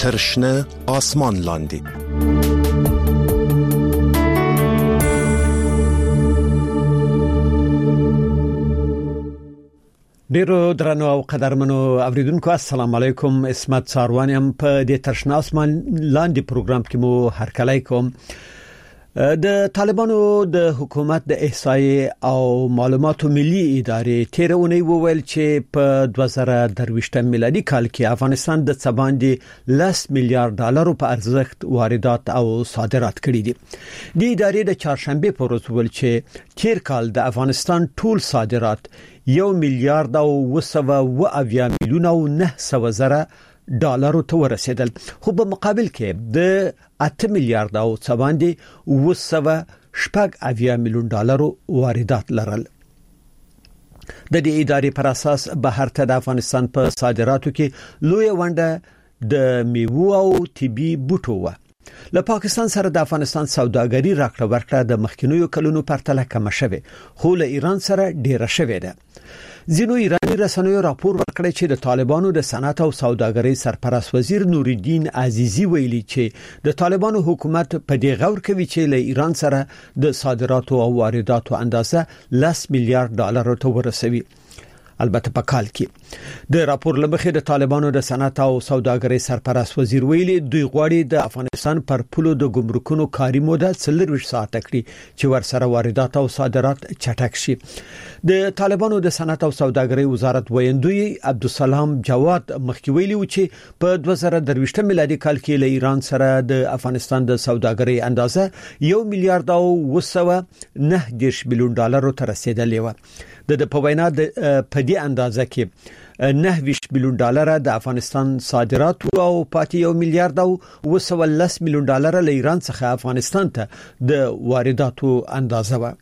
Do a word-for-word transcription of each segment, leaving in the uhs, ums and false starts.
ترشنه آسمان لاندی. ډیرو درنو او قدرمنو اوریدونکو السلام علیکم. اسمت ساروانیم په دې ترشنه آسمان لاندې پروګرام کې مو هرکلی کوم. د طالبانو د حکومت د احصایې او معلوماتو ملي ادارې تیرونی وویل چې په دوه زره درویشت میلادي کال کې افغانستان د څه باندې لس میلیارډ ډالر په ارزښت واردات او صادرات کړي دي. د ادارې د چهارشنبه په ورځ ویل چې تیر کال د افغانستان ټول صادرات یو میلیارډ او وسوه و اویا میلیون او نه سوه زره ډالر ته ورسېدل، خو په مقابل کې د اته میلیارډ او څه باندې وسوه شپږ اویا میلیون ډالر واردات لرل. د دې ادارې پر اساس بهر ته د افغانستان په صادراتو کې لوی ونډه د میوه او طبي بوټو و. له پاکستان سره د افغانستان سوداګري راکړه ورکړه د مخکینیو کلونو پرتله کم شوه، خو له ایران سره ډیره شوه ده. ځینو ایرانی رسنیو راپور ورکړی چې د طالبانو د صنعت او سوداګرۍ سرپرست وزیر نورالدین عزیزی ویلي چې د طالبانو حکومت په دې غور کوي چې له ایران سره د صادراتو او وارداتو اندازه لس میلیارډ ډالر ته ورسوي. البته په کال کې د راپور لمخې د طالبانو د صنعت او سوداګرۍ سرپرست وزیر ویلي دوی غواړي د افغانستان پر پولو د ګمرکونو کاري موده څلور ساعت کړي چې ورسره واردات او صادرات چټک شي. د طالبانو د صنعت او سوداګرۍ وزارت ویاندوی عبدالسلام جواد مخکې ویلي و چې په دوه زره درویشت میلادي کال کې له ایران سره د افغانستان د سوداګرۍ اندازه یو میلیارډ او وسوه نه دیرش میلیون ډالر ته رسیدلې و. د په وینا د په دې اندازه کې نه ویش میلیون ډالر د افغانستان صادرات او پاتې یو میلیارډ او وسوه لس میلیون ډالر له ایران څخه افغانستان ته د وارداتو اندازه و.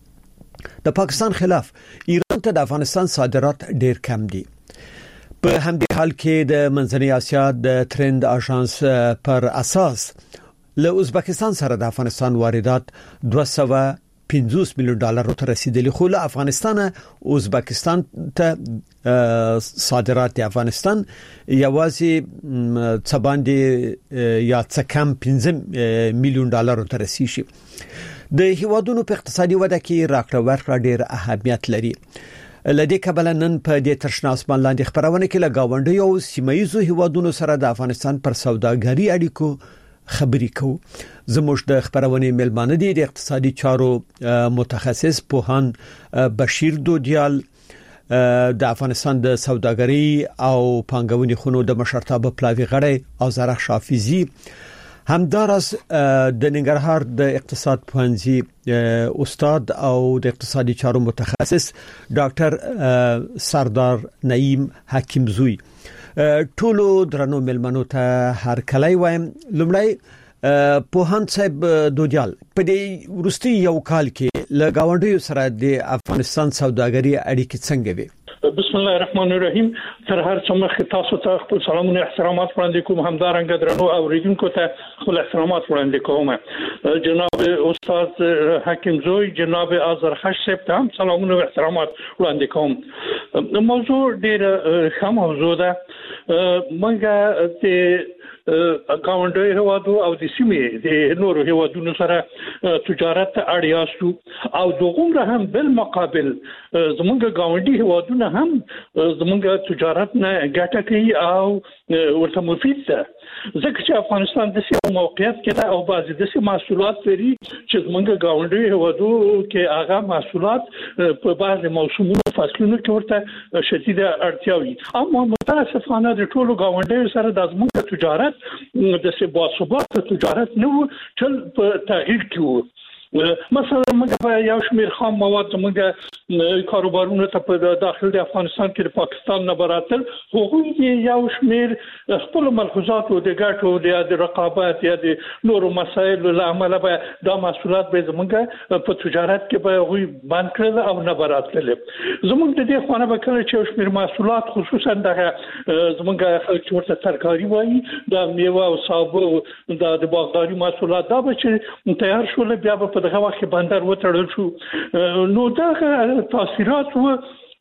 د پاکستان خلاف ایران ته د افغانستان صادرات ډیر کم دي. په همدې حال کې د منځنۍ اسیا د ترند اژانس پر اساس له ازبکستان سره د افغانستان واردات دوه سوه پنځوس میلیون ډالر ته رسیدلی، خو له افغانستان ازبکستان ته صادرات د افغانستان یوازې څه باندې یا څه کم پنځه میلیون ډالر ته رسیدي. د هیوادونو په اقتصادي وده کې راکړه ورکړه ډیر اهمیت لري. لدې کبل نن په دې ترشنه آسمان لاندې خبرونه کې لګاونډي او سیمایي هیوادونو سره د افغانستان پر سوداګري اړیکو خبري کوو. زموږ د خبرونه ملمانه دي د اقتصادي چارو متخصص پوهان بشیر دودیال، د افغانستان د سوداګري او پانګونې خونو د مشرتابه پلاوی غړی آذر شافیزی، همدارس د ننګرهار د اقتصاد پوهنځي استاد او د اقتصادي چارو متخصص ډاکټر سردار نعیم حکیم زوی. ټولو درنو ملمنو ته هر کلی وایم. لومړی پوهان صاحب دودیال، په دې ورستي یو کال کې له گاونډیو سره د افغانستان سوداګري اړیکې څنګه وي؟ بسم الله الرحمن الرحیم. تر هر څه مخکې تاسو ته خپل سلامونه احترامات وړاندې کوم، همدارنګه درنو اوریدونکو ته خپل احترامات وړاندې کوم. جناب استاد حکیم زوی، جناب آذر خش صاحب ته هم سلامونه او احترامات وړاندې کوم. موضوع ډیر ښه موضوع ده. منګه ته گاونډي هوادو او د سیمې د نورو هوادونو سره تجارت اړیاستو او دغه هم بل مقابل زمونږ گاونډي هوادونه هم زمونږ تجارت نه ګټه کوي او ورته مفید ده، ځکه چې افغانستان د سیمه موقعیت کې ده او بعضی د سیمه محصولات لري چې زمونږ گاونډي هوادو کې هغه محصولات په بعضی موسمونو فصلونو کې ورته شدیده اړتیا وي. اما متاسفانه د ټولو گاونډیو سره د زمونږ تجارت د سی باثبات تجارت نه و، ټول په تغییر کې وو. مثلا موږ په یو شمېر خام مواد موږ کاروبارونو ته په داخل د افغانستان کې د پاکستان نه براتل، هغوی یو شمېر خپل ملحوظات او د ګټو د رقابت یا د نورو مسایلو له امله به دا محصولات به زموږ په تجارت کې به هغوی بند کړل او نه براتل. زموږ د دې خوانه به کله چې یو شمېر محصولات خصوصا دغه زموږ خلک چې ورته ترکاري وایي، د میوه او سابه د باغداري محصولات دا به چې تیار شول بیا به په دغه وخت بندر وتړل شو. نو دغه تاثیرات و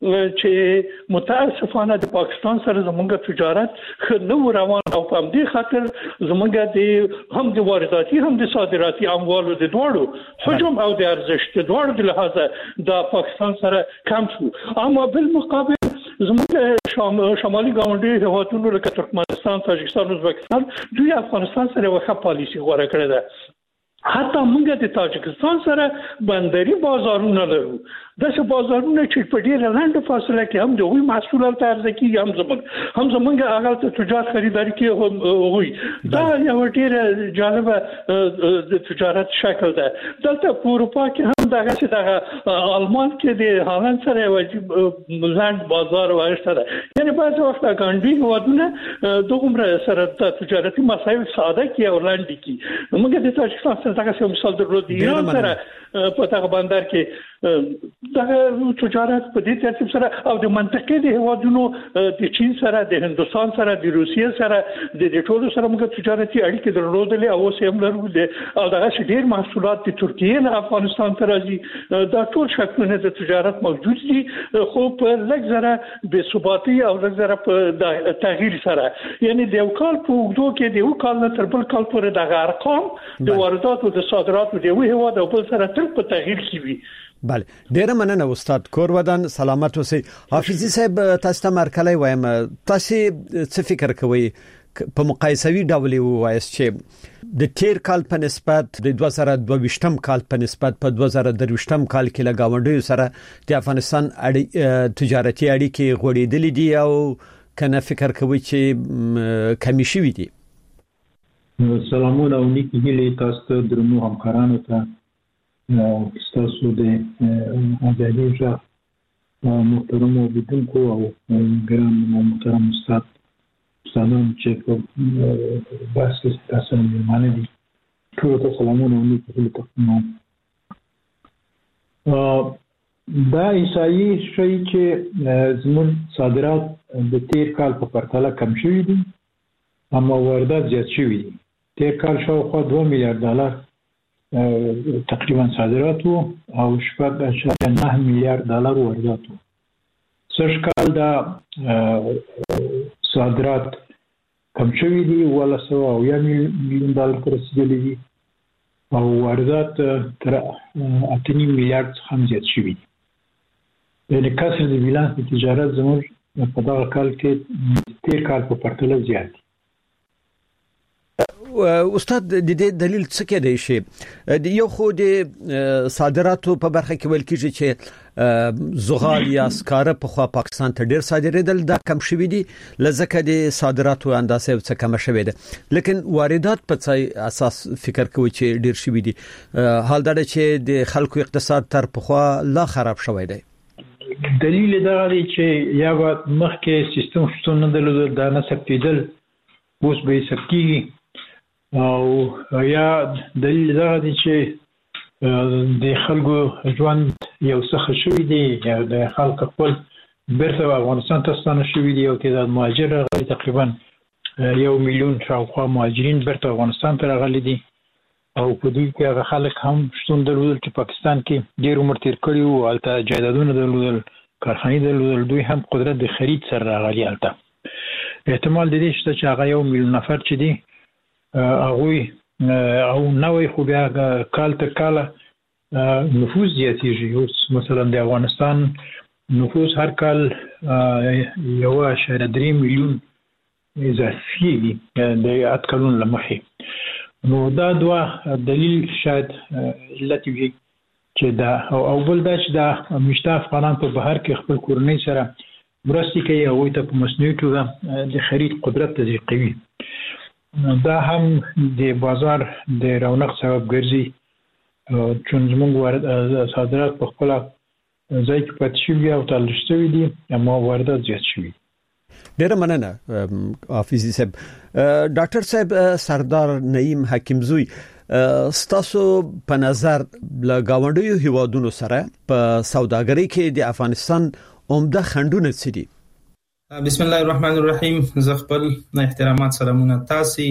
چې متاسفانه د پاکستان سره زموږ تجارت خنو روان او په دې خاطر زموږ د هم د وارداتي هم د صادراتي اموالو د دوړو حجم او د ارزښت د دوړو د لحاظه د پاکستان سره کم شو. اما بالمقابل زموږ شمالي ګاونډي هیوادونو لکه ترکمنستان، تاجکستان، ازبکستان دوی افغانستان سره وخت پالیسي غوړه کړې ده. حتی موږ د تاجکستان سره بندري بازارونه لرو، دغه بازارونه چې په ډیره لاندې فاصله کې هم د وی محصولات عرضه کوي، هم زموږ هم زموږ هغه ته تجارت خریداري کوي وي. دا یو ډیره جالبه د تجارت شکل ده. دلته په اروپا کې هم دغه چې دغه آلمان کې د هالند سره واجب لاند بازار وایسته ده. یعنی بعض وخت ګاندي هوادونه دغه سره د تجارتي مسایل ساده کی او لاندې کی. موږ د تاجکستان دغه څه مثال درلود، ایران سره په دغه بندر کې دغه تجارت په دې ترتیب سره او د منطقې د هیوادونو د چین سره، د هندستان سره، د روسیې سره د دې ټولو سره موږ تجارتي اړیکې درلودلې او اوس هم لرو. او دغه ډېر محصولات د ترکیې نه افغانستان ته راځي. دا ټول شکلونه د تجارت موجود دي، خو په لږ زره بې ثباتي او لږ زره په تغییر سره. یعنی د یو کال په اوږدو کې د یو کال نه تر بل کال پورې دغه ارقام د وارداتو د صادراتو د یو هیواد او بل سره تل په تغییر کې وي. بله، ډیره مننه استاد کورودان، سلامت اوسئ. حافظي صاحب، تاسو ته مرکلای وایم، تاسو څه فکر کوئ په مقایسوي ډول وایست چې د تیر کال په نسبت د دوه زره دوه ویشتم کال په نسبت په دوه زره درې ویشتم کال کې له گاونډیو سره د افغانستان تجارتي اړیکې غوړېدلې دي او کنه فکر کوئ چې کمی شوي دي؟ سلامونه او نیکی هیلې تاسو ته درنو همکارانو ته او تاسو د ازادي ژغ محترم اوریدونکو او ګران محترم استاد استادان چې په بحث کې تاسو مېلمانه دي، ټول ته سلامونه او نیکی هیلې تقدیموم. دا احصایي ښیي چې زموږ صادرات د تیر کال په پرتله کم شوي دي، اما واردات زیات شوي دي. تیر کال شاوخوا دوه میلیارد ډالر تقریبا صادرات وو او شپږ اعشاریه نه میلیارد ډالر واردات وو. سږ کال دا صادرات کم شوي دي، اوولس سوه اویا میلیون ډالر ته رسیدلي دي او واردات تر اته نیم میلیارد څخه هم زیات شوي دي. یعنې کسر د بیلانس د تجارت زموږ په دغه کال کې تیر کال په پرتله زیات دي. استاد، د دې دلیل څه کېدای شي؟ د یو خو د صادراتو په برخه کې ویل کېږي چې زغال یا سکاره په خوا پاکستان ته ډېر صادرېدل، دا کم شوي دي لکه د صادراتو اندازه څه کم شوې ده، لیکن واردات په څه اساس فکر کوي چې ډېر شوي دي؟ حال دا چې د خلکو اقتصاد تر پخوا لا خراب شوی دی. دلیل دا دی چې یا به مخکې سیستم شتون نه درلود، دا نه ثبتېدل، اوس به یې ثبت کېږي، او یا دلیل دا دی چې د خلکو ژوند یو څه ښه شوي دي، یا د خلک خپل بیرته افغانستان ته ستانه شوي دي او تعداد مهاجر راغلي، تقریبا یو میلیون شاوخوا مهاجرین بیرته افغانستان ته راغلي دي او په دوی کې هغه خلک هم شتون درلودل چې پاکستان کې ډېر عمر تیر کړي وو، هلته جایدادونه درلودل، کارخانې درلودل، دوی هم قدرت د خرید سره راغلي هلته. احتمال د دې شته چې هغه یو میلیون نفر چې دي هغوی او نوی خو بیا کال تر کاله نفوذ زیاتېږي. اوس مثلا د افغانستان نفوذ هر کال یو اعشاریه درې میلیون اضافي کېږي د ات کلونو له مخې. نو دا دوه دلیل شاید علت وي چې دا او بل دا چې دا مشته افغانان په بهر کې خپل کورنۍ سره مرستې کوي، هغوی ته په مصنوعي توګه د خرید قدرت تضیق کوي. دا هم د بازار د رونق سبب ګرځي، چون زموږ صادرات په خپله ځای کې پاتې شوي او تلل شوي دي، اما واردات زیات شوي. ډیره مننه حافظي صاحب. ډاکټر صاحب سردار نعیم حکیمزوی، ستاسو په نظر له گاونډیو هیوادونو سره په سوداګرۍ کې د افغانستان عمده خنډونه څه دي؟ بسم الله الرحمن الرحیم. زه خپل احترامات سلامونه تاسو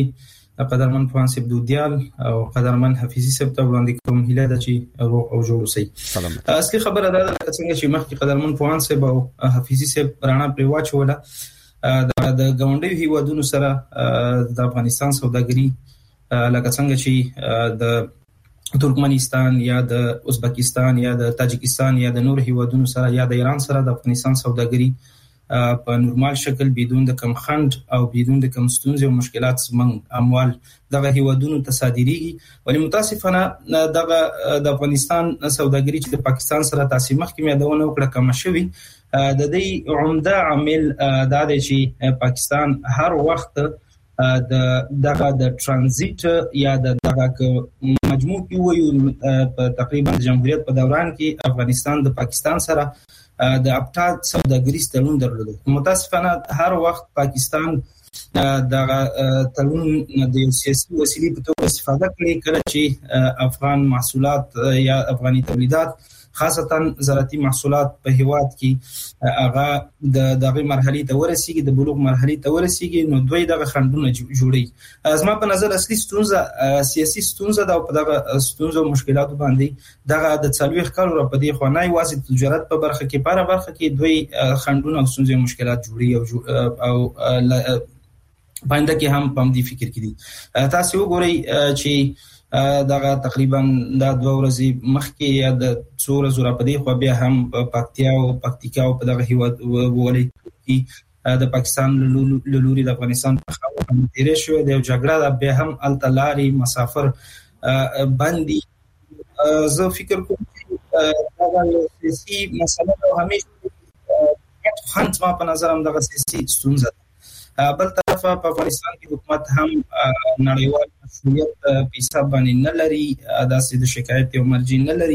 قدرمن فانسیب دودیال او قدرمن حفیظي صاحب ته وړاندې کوم هیله ده چې روغ او جوړ اوسئ. سلامت. اصلي خبره ده څنګه چې مخکې قدرمن فانسیب او حفیظي صاحب رانا پرې واچوله د ګاونډي هیوادونو سره د افغانستان سوداګري لکه څنګه چې د ترکمنستان یا د ازبکستان یا د تاجکستان یا د نور هیوادونو سره یا د ایران سره د افغانستان سوداګري په نورمال شکل بدون د کم خند او بدون د کم ستونزې او مشکلات زمنګ اموال دغه هیوادونو تصادریږي. ولی متاسفانه دغه د افغانستان سوداګري چې د پاکستان سره تاسو مخکې مېدونه وکړه کم شوی د دې عمده عامل دا دی چې پاکستان هر وخت د دغه د ترانزیت یا د دغه مجموع کې وي په تقریبا جمهوریت په دوران کې افغانستان د پاکستان سره د ابتاد سوداګریز تړون درلود. متاسفانه هر وخت پاکستان دغه تړون د سیاسي وسیلې په توګه استفاده کړي کله چې افغان محصولات یا افغاني تولیدات خاصتا زراعتي محصولات په هیواد کې هغه د دغه مرحلې ته ورسیږي د بلوغ مرحلې ته ورسیږي نو دوی دغه خندونه جوړي. زما په نظر اصلي ستونزه سیاسي ستونزه دا په دغه ستونزو مشکلاتو باندې دغه د څلويخ کال را په دې خو نه واسي تجارت په برخه کې پاره برخه کې دوی خندونه او ستونزې مشکلات جوړي او او باندې کې هم پم دي فکر کړي. تاسو وګورئ چې دغه تقریبا د دوه ورځې مخکې یا د څو ورځې را پدې خو بیا هم پکتیا او پکتیکا او په دغه هیواد ولې د پاکستان له لوري د افغانستان په خاوره باندې تیرې شوې د جګړه د به هم التلاري مسافر باندې زه فکر کوم چې دا سیاسي مسله همیشه خنځ ما په نظر هم دغه سیاسي ستونزه. بل طرف په افغانستان کې حکومت هم نړیوال مسؤلیت په حساب باندې نه لري داسې د شکایت او مرجع نه لري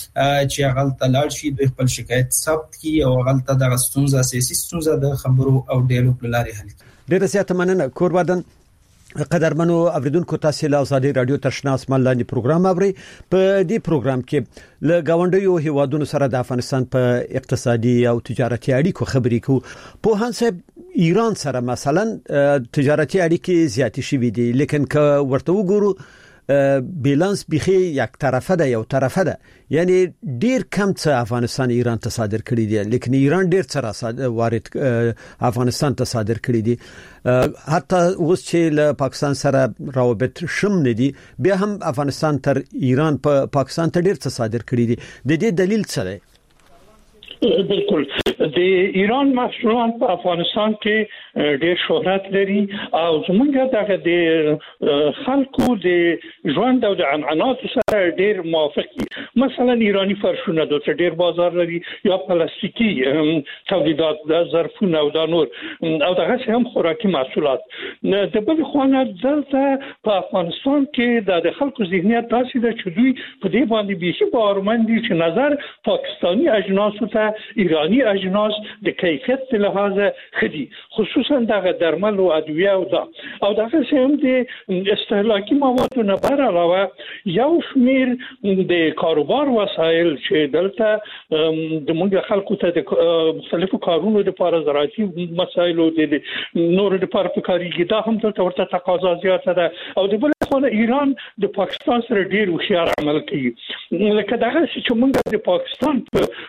چې هغه تلاړ شي د خپل شکایت ثبت کړي او هغه ته د ستونزه سیاسي ستونزه د خبرو او ډیالوګ لارې حل کړي. ډیره زیاته مننه کوربدن قدرمنو اوریدونکو تاسو له آزادي رادیو تشنا اسمان لاندې پروګرام اوري. په دې پروګرام کې له گاونډیو هیوادونو سره د افغانستان په اقتصادي او تجارتي اړیکو خبرې کوو. په هانسه ایران سره مثلا تجارتي اړیکې زیاتې شوې دي لیکن که ورته وګورو بیلانس بخي یک طرفه ده یو طرفه ده یعنی ډیر کم څه افغانستان ایران ته صادر کړی دي لیکن ایران ډیر څه وارد افغانستان ته صادر کړی دي. حتی اوس چې له پاکستان سره روابط شم نه دي بیا هم افغانستان تر ایران په پا پاکستان ته ډیر څه صادر کړی دي. د دې دلیل څه دی؟ بالکل د ایران محصولات په افغانستان کې ډېر شهرت لري او زمونږ دغه د خلکو د ژوند او د عنعنات سره ډېر موافق دي. مثلا ایرانی فرشونه د ډېر بازار لري یا پلاستیکي تولیدات د ظرفونه او د نور او دغه هم خوراکي محصولات. د بل خوانه دلته په افغانستان کې د خلکو ذهنیت داسې ده چې دوی په دې باندې به باورمن دي چې نظر پاکستانی اجناس ته ایرانی اجناس د کیفیت لحاظه خدي خصوصا دغه درمل او ادویه او دا او دغه هم د استهلاکي موادو نه بر علاوه یو شمیر د کاروبار وسایل چې دلته د موږ خلکو ته د مختلفو کارونو لپاره زراعتي مسایل او د نور لپاره کاریږي دا هم دلته ورته تقاضا زیاته ده او د بل خو ایران د پاکستان سره ډیر هوښیار عمل کوي. لکه دغه چې موږ د پاکستان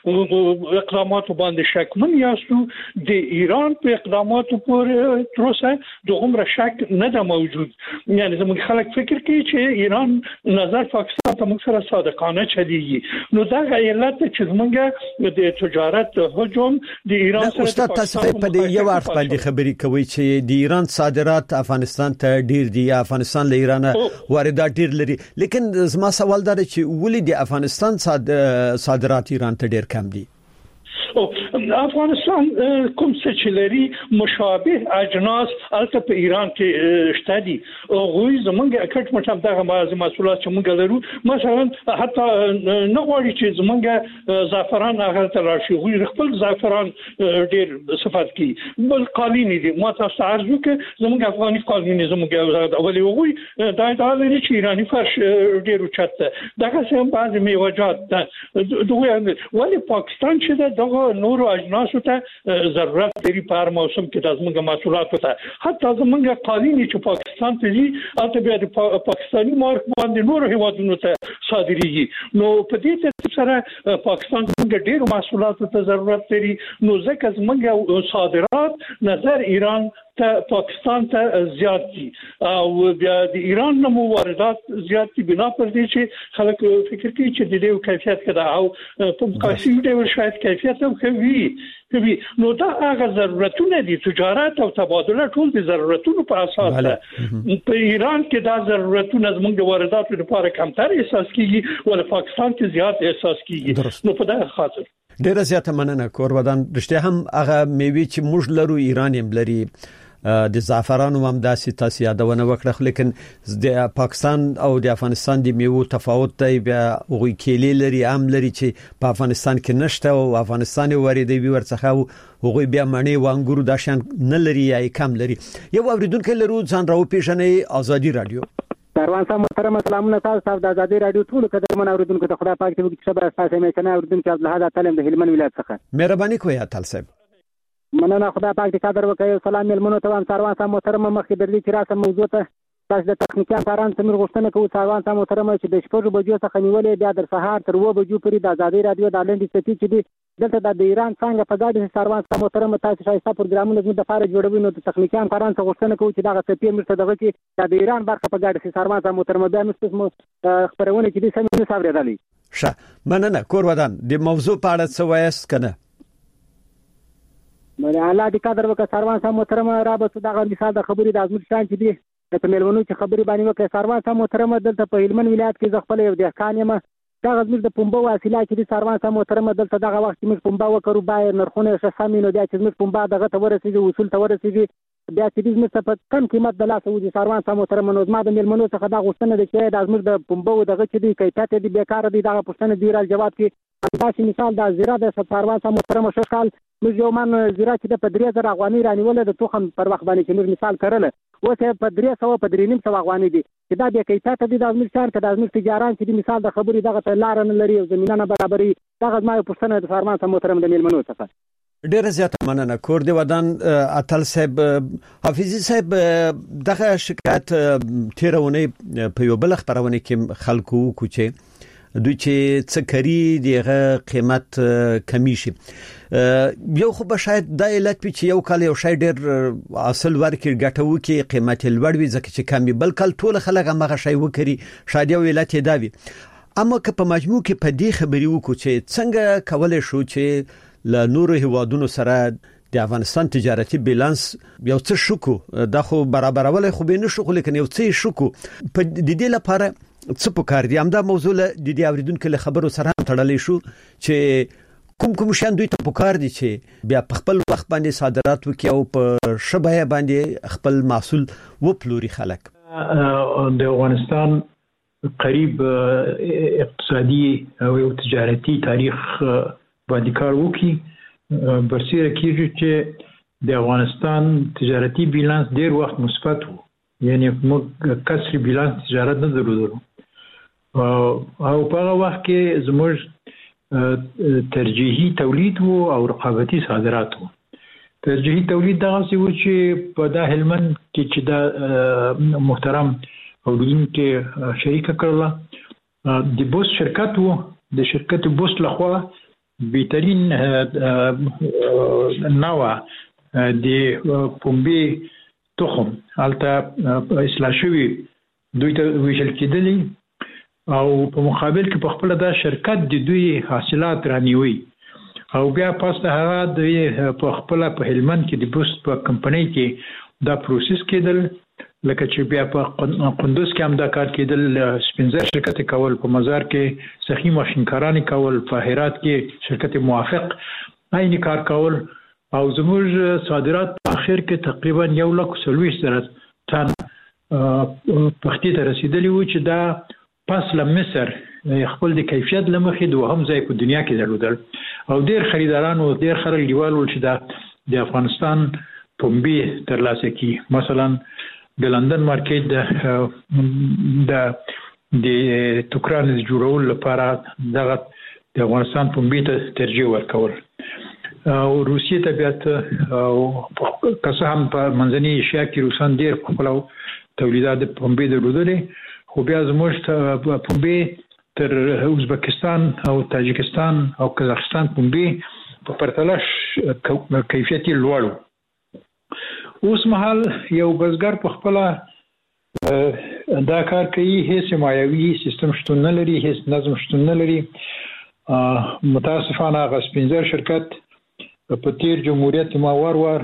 په اقداماتو باندې شکمن یاستو د ایران په اقداماتو پورې تر اوسه د عمر شک نه ده موجود. یعنی زموږ خلک فکر کوي چې ایران نظر پاکستان ته موږ سره صادقانه چلیږي. نو دا علت چې موږ د تجارت هجوم د ایران سره استاد تاسو په دې یو اړخ باندې خبرې کوي چې د ایران صادرات افغانستان ته ډیر دي یا افغانستان له ایران واردات ډیر لري لیکن زما سوال دا چې ولې د افغانستان صادرات ایران ته ډیر کم دي؟ افغانستان کوم څه چې لري مشابه اجناس البته په ایران کې شته دي. غوي زمونږ اکټ مټم دغه محصولات چې موږ لرو مثلا حتی نه غواړي چې زمونږ زعفران هغه ته راشي. غوي خپل زعفران ډیر صفات کوي بل قالینی دي ما تاسو عرض وکړ زمونږ افغاني قالینی زمونږ اولي غوي دا دا لري چې ایرانی فرش ډیر اوچته دغه هم بعض میوجات ده. دوی ولې پاکستان چې دغه نورو نورو اجناسو ته ضرورت لري په هر موسم کې د زموږ محصولاتو ته حتی زموږ قالینې چې پاکستان ته دي اته بیا د پاکستاني مارک باندې نورو هیوادونو ته صادریږي نو په دې ترتیب سره پاکستان څنګه ډېر محصولاتو ته ضرورت لري نو ځکه زموږ صادرات نظر ایران ته پاکستان ته زیات دي او بیا د ایران نمو واردات زیات دي بنا پر دې چې خلک فکر کوي چې د دې کیفیت کده او په مقایسې ډول شاید کیفیت هم کوي کوي نو دا هغه ضرورتونه دي تجارت او تبادله ټول د ضرورتونو په اساس ده په ایران کې دا ضرورتونه زموږ د وارداتو لپاره کمتر احساس کیږي ول پاکستان کې زیات احساس کیږي نو په دا خاطر ډیره زیاته مننه کورودان رښتیا هم هغه میوي چې موږ لرو ایران هم لري د زعفرانو هم داسې تاسو یادونه وکړه لیکن د پاکستان او د افغانستان د میوو تفاوت دی بیا وګړي کېلې لري عام لري چې په افغانستان کې نشته او افغانستان واردوي ورڅخه وګړي بیا مڼې وانګورو د شان نه لري یا کم لري یو اوریدونکو لرو ځان راو پیژنې ازادي رادیو کاروان صاحب محترم سلامونه تاسو د ازادي رادیو ټول قدرمن اوریدونکو ته خدای پاک دې وکړي صبر تاسو مې کنه اوریدونکو عبدالحد تعلیم د هلمند ولایت څخه مهرباني کوئ تعال صاحب مننه خدای پاک دې قدر وکړي سلام ملمنو ته سروان صاحب محترم مخکې درې چې راسه موضوع ته تاسو د تخنیکی کاران سمیر غوښتنه کوي سروان صاحب محترم چې د شپږ بجو څخه نیولې بیا در سهار تر و بجو پورې د ازادي رادیو د لنډي سټي چې دی دلته د ایران څنګه په ګاډي سروان صاحب محترم تاسو شایسته پروګرامونه زموږ د لپاره جوړوي نو د تخنیکی کاران څخه غوښتنه کوي چې دا سټي مرته دغه چې د ایران برخه په ګاډي سروان صاحب محترم بیا مستثمر خبرونه چې دي سمې نه صبرېدلې ښه مننه کورودان د موضوع په اړه څه وایس کنه مله الله دې قدر وکړه سروان صاحب محترم را به دغه مثال د خبرې د ازمیر شان چې دی د ملونو چې خبرې باندې وکړه سروان صاحب محترم دلته په هلمند ولایت کې ځ خپل یو د کان یم دا زموږ د پمبو وسیله چې د سروان صاحب محترم دلته دغه وخت موږ پمبا وکړو بای نرخونه شسامي نو بیا چې موږ پمبا دغه ته ورسېږي وصول ته ورسېږي بیا چې موږ په کم قیمت د لاسه وځي سروان صاحب محترم نو ما د ملمنو څخه دا غوښتنه ده چې د زموږ د پمبو دغه چې دی کیفیت دی بیکاره دی دغه پښتنه دی را جواب کې تاسو مثال د زیرا د سروان صاحب محترم شو کال موږ یو من زیرا چې د پدری زر افغاني رانیول د توخم پر وخت باندې چې موږ مثال کړل اوس په درې سو په درې نیم سو افغاني دي چې دا به کیفیت دي د امیر شهر کې د امیر تجاران چې مثال د خبرې دغه لار نه لري او زمينه نه برابرې دغه ما پښتنه د سروان صاحب محترم د ملمنو څخه ډیره زیاته مننه کور دی ودان اتل صاحب حافظي صاحب دغه شکایت تیرونه په یو بل خبرونه کې خلکو کوچه دوی چې څکري دغه قیمت کمی شي یو خو به شاید د علت په چې یو کال یو شای ډیر اصل ورکې ګټو کې قیمت لوړ وي ځکه چې کمی بل کال ټول خلک هغه شای وکړي شاید یو علت دی وي اما که په مجموع کې په دې خبرې وکړو چې څنګه کولای شو چې له نورو هیوادونو سره د افغانستان تجارتي بیلانس یو څه شکو دا خو برابرول خو به نه شو لیکن یو څه شکو په د دې لپاره څه پکار دي همدا موضوع له د دې اوریدونکو له خبرو سره تړلې شو چې کوم کوم شان دوی ته پکار دي چې بیا په خپل وخت باندې صادرات وکړي او په شبهه باندې خپل محصول وپلوري خلک د افغانستان قریب اقتصادي او تجارتي تاریخ باندې کار وکړي برسیره کیږي چې د افغانستان تجارتي بیلانس ډیر وخت مثبت وو یعنی موږ کسری بیلانس تجارت نه درلودو او په هغه وخت کې زموږ ترجیحي تولید وو او رقابتي صادرات وو ترجیحي تولید دغه څه و چې په د هلمند کې چې د محترم اوریدونکو شریک کړل د بوس شرکت وو د شرکت بوس لخوا بهترین نوع د پومبي تخم البته اصلاح شوی دوی ته ویشل کېدلی او په مقابل کې په خپل د شرکت د دوی حاصلات رانیوي او بیا پس د هغه د په خپل په هلمند کې د بوست په کمپنۍ کې دا پروسس کېدل لکه چې بیا په قندوز کې هم دا کار کېدل سپنزر شرکت کول په مزار کې سخی ماشینکارانی کول په هرات کې شرکت موافق عین کار کول او زموږ صادرات په اخر کې تقریبا یو لک سلويش زره تن پختی ته رسیدلی و چې دا پس له مصر خپل د کیفیت لمخې دوه هم ځای په دنیا کې درلودل او ډیر خریداران او ډیر خلک دیوال ول چې دا د افغانستان پومبي ترلاسه کی مثلا د لندن مارکیټ د د د توکران جوړول لپاره دغه د افغانستان پومبي ته ترجیح ورکول او روسیې طبيعت او که هم په منځني ایشیا کې روسان ډېر خپل تولیدات پنبې درلودلې خو بیا زموږ ته پنبې تر ازبکستان او تاجکستان او قزاقستان پنبې په پرتله کیفیت یې لوړ. اوس مهال یو بزګر په خپل دا کار کوي، هیڅ مایوي سیستم شتون نه لري، هیڅ نظم شتون نه لري. متاسفانه هغه سپینزر شرکت په تیر جمهوریت ما وار وار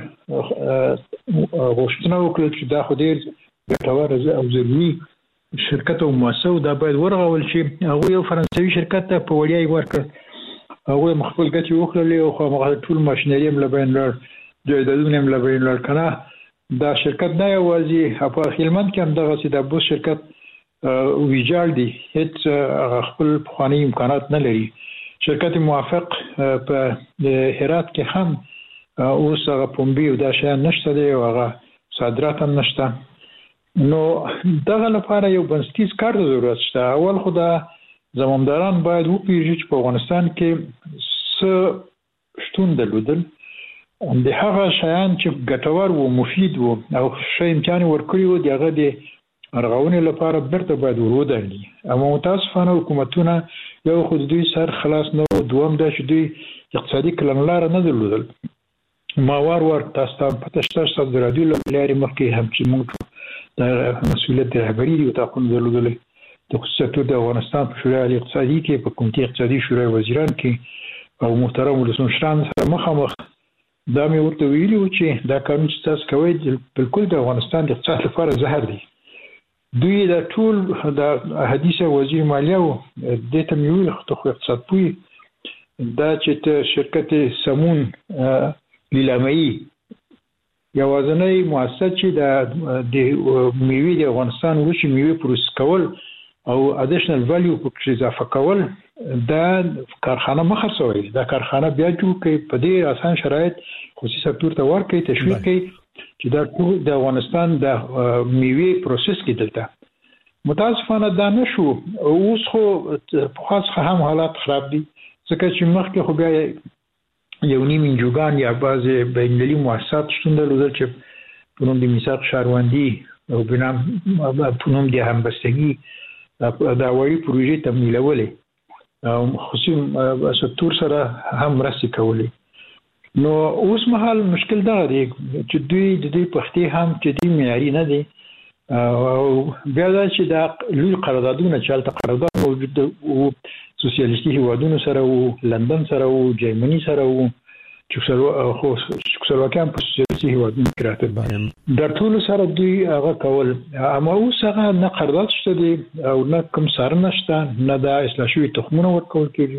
غوښتنه وکړه چې دا خو ډېر ګټور او ضروري شرکت او مؤسسه دا باید ورغول شي. هغه یو فرانسوي شرکت ته په وړیا ورکړ، هغه خپل ګټې وکړلې او خو ټول ماشينري هم لبین لړ جایدادونه هم لبین لړ کنه. دا شرکت نه یوازې په خیلمند کې هم دغه سي د بوس شرکت ویجاړ دی، هیڅ خپل خواني امکانات نه لري. شرکت موافق په هرات کې هم اوس هغه پنبې او دا شیان نشته دی او هغه صادرات هم نشته. نو دغه لپاره یو بنسټیز کار ضرورت شته. اول خو دا زمونداران باید وپیژني چې په افغانستان کې څه شتون درلودل، د هغه شیان چې ګټور او مفید وو او شی امکان ورکړي وو دغه د ارغونې لپاره برته باید ورودل. اما متاسفانه حکومتونه یو خود دوی سر خلاص نه، دوم دا چې دوی اقتصادي کلنلار نه درلودل. ما وار وار تاسو ته پته شته چې د رادیو لارې مخکې هم چې موږ د مسؤلیت رهبری دی او تاسو درلودل د خصوصیت د افغانستان په شورای اقتصادي کې په کمیټې اقتصادي شورای وزیران کې او محترم ولسمشران سره مخامخ دا مې ورته ویلي و چې دا قانون چې تاسو کوئ بالکل د افغانستان د اقتصاد لپاره زهر دی. دوی دا ټول د حدیث وزیر مالیه و د ته مې ویل خو اقتصاد پوی دا چې ته شرکت سمون لیلامي یوازنۍ مؤسسه چې د میوې د افغانستان وشي میوې پروسس کول او اډیشنل ویلیو په اضافه کول دا کارخانه مخرڅوي. دا کارخانه بیا جوړ کړي په ډېر آسان شرایط خصوصي سکتور ته ورکړي، تشویق کړي چې دا ټول د افغانستان د میوې پروسس کې دلته. متاسفانه دا نشو. اوس خو په خاص هم حالات خراب دي ځکه چې مخکې خو بیا یو نیم انجوګان یا بعضې بینالمللي مؤسسات شتون درلودل چې په نوم د میثاق شهروندي او په نوم د همبستګي دا وړي پروژې تمویلولې او خصوصي سکتور سره هم مرستې کولې. نو اوس مهال مشکل دا دی چې دوی د دوی پختې هم چې دوی معیاري نه دي او بیا دا چې دا لوی قراردادونه چې هلته قرارداد موجود او سوسیالیستي هیوادونو سره او لندن سره او جرمني سره او چکسلواکیان په سوسیالیستي هیوادونو کې راته در ټولو سره دوی هغه کول. اما اوس هغه نه قرارداد شته دی او نه کوم څارنه شته، نه دا اصلاح شوي تخمونه ورکول کېږي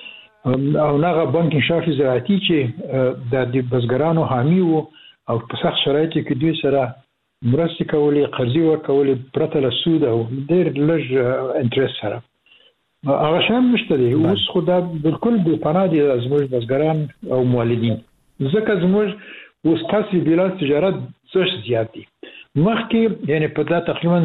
او نه هغه بانک انشافي زراعتي چې د بزګرانو حامي وو او په سخت شرایطو کې دوی سره مرستې کولې، قرضې ورکولې پرته له سود او ډېر لږ انټرست سره. هغه شیان نشته دی. اوس خو دا بالکل بې پناه دي زموږ بزګران او مولدین، ځکه زموږ اوس تاسې بلاس تجارت څه زیات دي. مخکې یعنې په دا تقریبا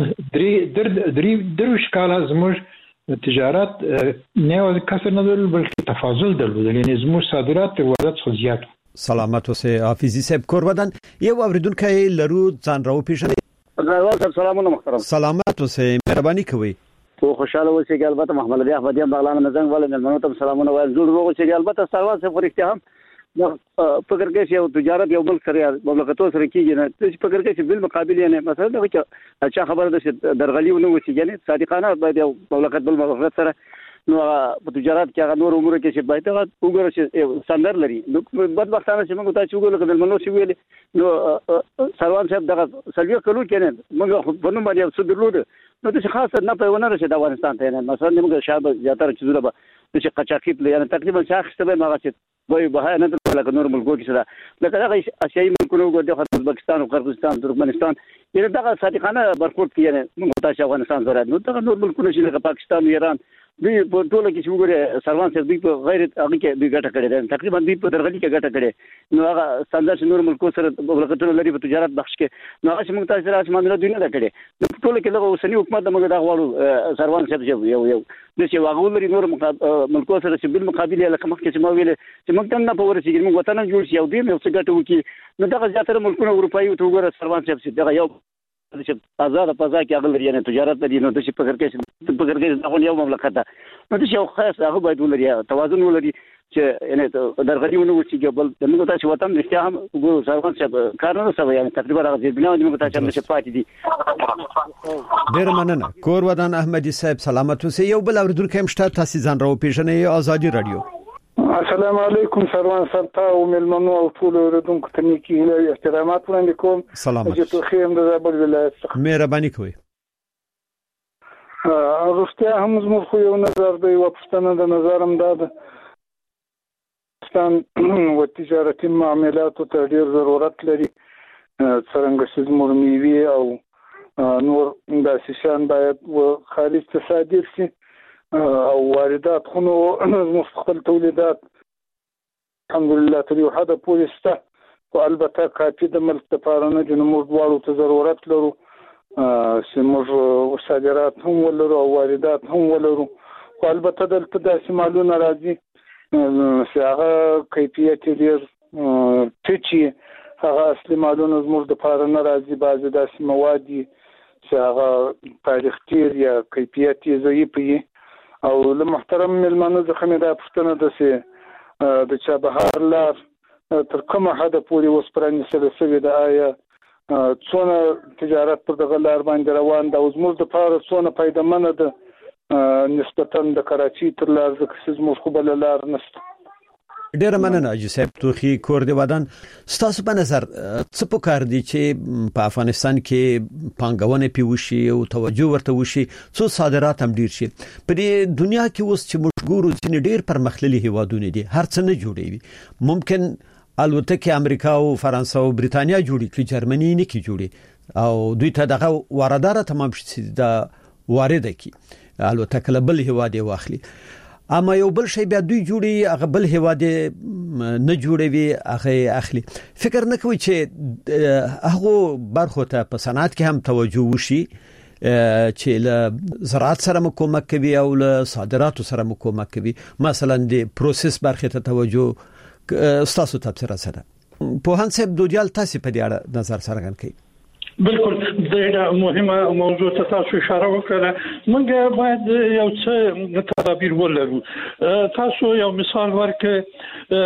درې درویشت کاله زموږ تجارت نه یوازې کسر نه درلود بلکې تفاضل درلودل، یعنې زموږ صادرات تر واردات څخه زیات. سلامت اوسئ حافظي صاحب کور ودان. یو اوریدونکی لرو ځان راو پیژنئ. سلامونه محترم. سلامت اوسئ، مهرباني کوئ. تو خوشاله اوسئ چې البته محمد علي احمدیان بغلان مزنګ والے ملمنو ته سلامونه وایم. جوړ وګورئ چې البته سروان سے فرښتیا هم فکر کوي چې یو تجارت یو ملک سره مملکتو سره کیږي نه، چې فکر کوي چې بل مقابل یې مثلا دا چې چا خبره ده چې درغلي ونه وسی، یعنی صادقانه باید یو مملکت بل مملکت سره نو په تجارت کې هغه نور امور کې چې باید هغه وګورئ چې سندر لري. نو بدبختانه چې موږ ته چې وګورو کله ملمنو چې ویل نو سروان صاحب دغه سلوي کلو کې نه موږ په نوم باندې څه درلود نو د خاصه نه په ونه رسید افغانستان ته نه. مثلا موږ شاب زیاتره چې زړه به چې قچاقي پلی یعنی تقریبا شاخ څه به ما چې وای به نه درته لکه نور ملکو کې سره لکه هغه اسیایي ملکونو وګورئ د ازبکستان او قرغیزستان ترکمنستان یعنی دغه صادقانه برخورد کې یعنی موږ تاسو افغانستان سره نو دغه نور ملکونه چې لکه پاکستان، ایران دوی په ټوله کې چې وګوره سروان صاحب دوی په غیر هغه کې دوی ګټه کړې ده تقریبا دوی په درغلي کې ګټه کړې نو هغه ستاندار نور ملکو سره مملکتونو لري په تجارت بخش کې نو هغه چې موږ تاسو سره معاملې دوی نه کړې ټوله کې دغه اوسنی حکومت د موږ د غواړو سروان صاحب یو یو د څه واغول لري نور ملکو سره چې بل مقابله لکه مخکې چې ما ویل چې موږ څنګه په ورسېږي موږ وطن جوړ شي او دوی یو څه ګټه وکړي نو دغه ځاتره ملکونه اروپایي ته وګوره سروان صاحب چې دغه یو چې آزاد فضا کې هغه لري نه تجارت لري نو د شي په فکر کې په فکر کې هغه یو مملکت ده نو د شي یو خاص هغه باید ولري توازن ولري چې یعنی درغلي ونه وشي بل د موږ تاسو وطن رښتیا هم وګورو سروان صاحب کار نه سوي یعنی تقریبا هغه بنا د موږ تاسو چې پاتې دي ډیر مننه کور ودان احمدي صاحب سلامت اوسئ یو بل اوریدونکو هم شته تاسو ځان راو پیژنئ ازادي رادیو السلام علیکم سروان صاحب تاسو ملمنو او ټول اوریدونکو ته نیکی له احترامات وړاندې کوم سلامت چې ته خیم د زابل ولایت څخه مهرباني کوئ ا رښتیا هم زموږ خو یو نظر دی او پښتنه د نظرم دا ده افغانستان و تجارتي معاملاتو ته ډیر ضرورت لري څنګه چې زموږ میوه او نور د شیشان باید و خارج ته صادر شي او واردات خو نو مستقل تولیدات الحمدلله تر یو حد پورې شته او البته کافي د ملک لپاره نه د موږ دواړو ته ضرورت لرو چې موږ صادرات هم ولرو او واردات هم ولرو خو البته دلته د استعمالونه راځي چې هغه کیفیت ډیر ټیټي هغه اصلي مالونه زموږ د لپاره نه راځي بعضې داسې مواد دي چې هغه تاریخ تیر یا کیفیت یې ضعیف وي او له محترم ملمانو څخه مې دا پوښتنه ده چې د چابهار لار تر کومه حده پورې اوس پرانیستل شوې ده آیا څونه تجارت پر دغه لار باندې روان ده او زموږ دپاره څونه فایدهمنه ده نسبتا د کراچۍ تر لار ځکه چې زموږ خو بله لار نشته ډیر مننه حاجي صاحب توخي کور دی ودان ستاسو په نظر څه پکار دي چې په افغانستان کې پانګونه پیوشي او توجه ورته وشي څو صادرات هم ډیر شي په دې دنیا کې اوس چې موږ ګورو چې ډیر پرمختللي هیوادونه دي هر څه نه جوړوي ممکن البته امریکا او فرانسه او بریتانیا جوړي چې جرمني نه کی جوړي او دوی ته دغه واردات تمام شي د وارده کی البته کله بل هیواد واخلي اما یو بل شی بیا دوی جوړي هغه بل هیواد نه جوړوي هغه اخلي فکر نه کوي چې هغه برخو ته په صنعت کې هم توجه وشي چې له زراعت سره مکمل کوي او له صادراتو سره مکمل کوي مثلا د پروسس برخه ته توجه ستاسو تفسیر سره په هان صاحب دوجال تاسو په دې اړه نظر څرګند کړئ بالکل دا مهمه موضوع ته تاسو اشاره وکړه موږ باید یو څه تدابیر ولرو تاسو یو مثال ورکړئ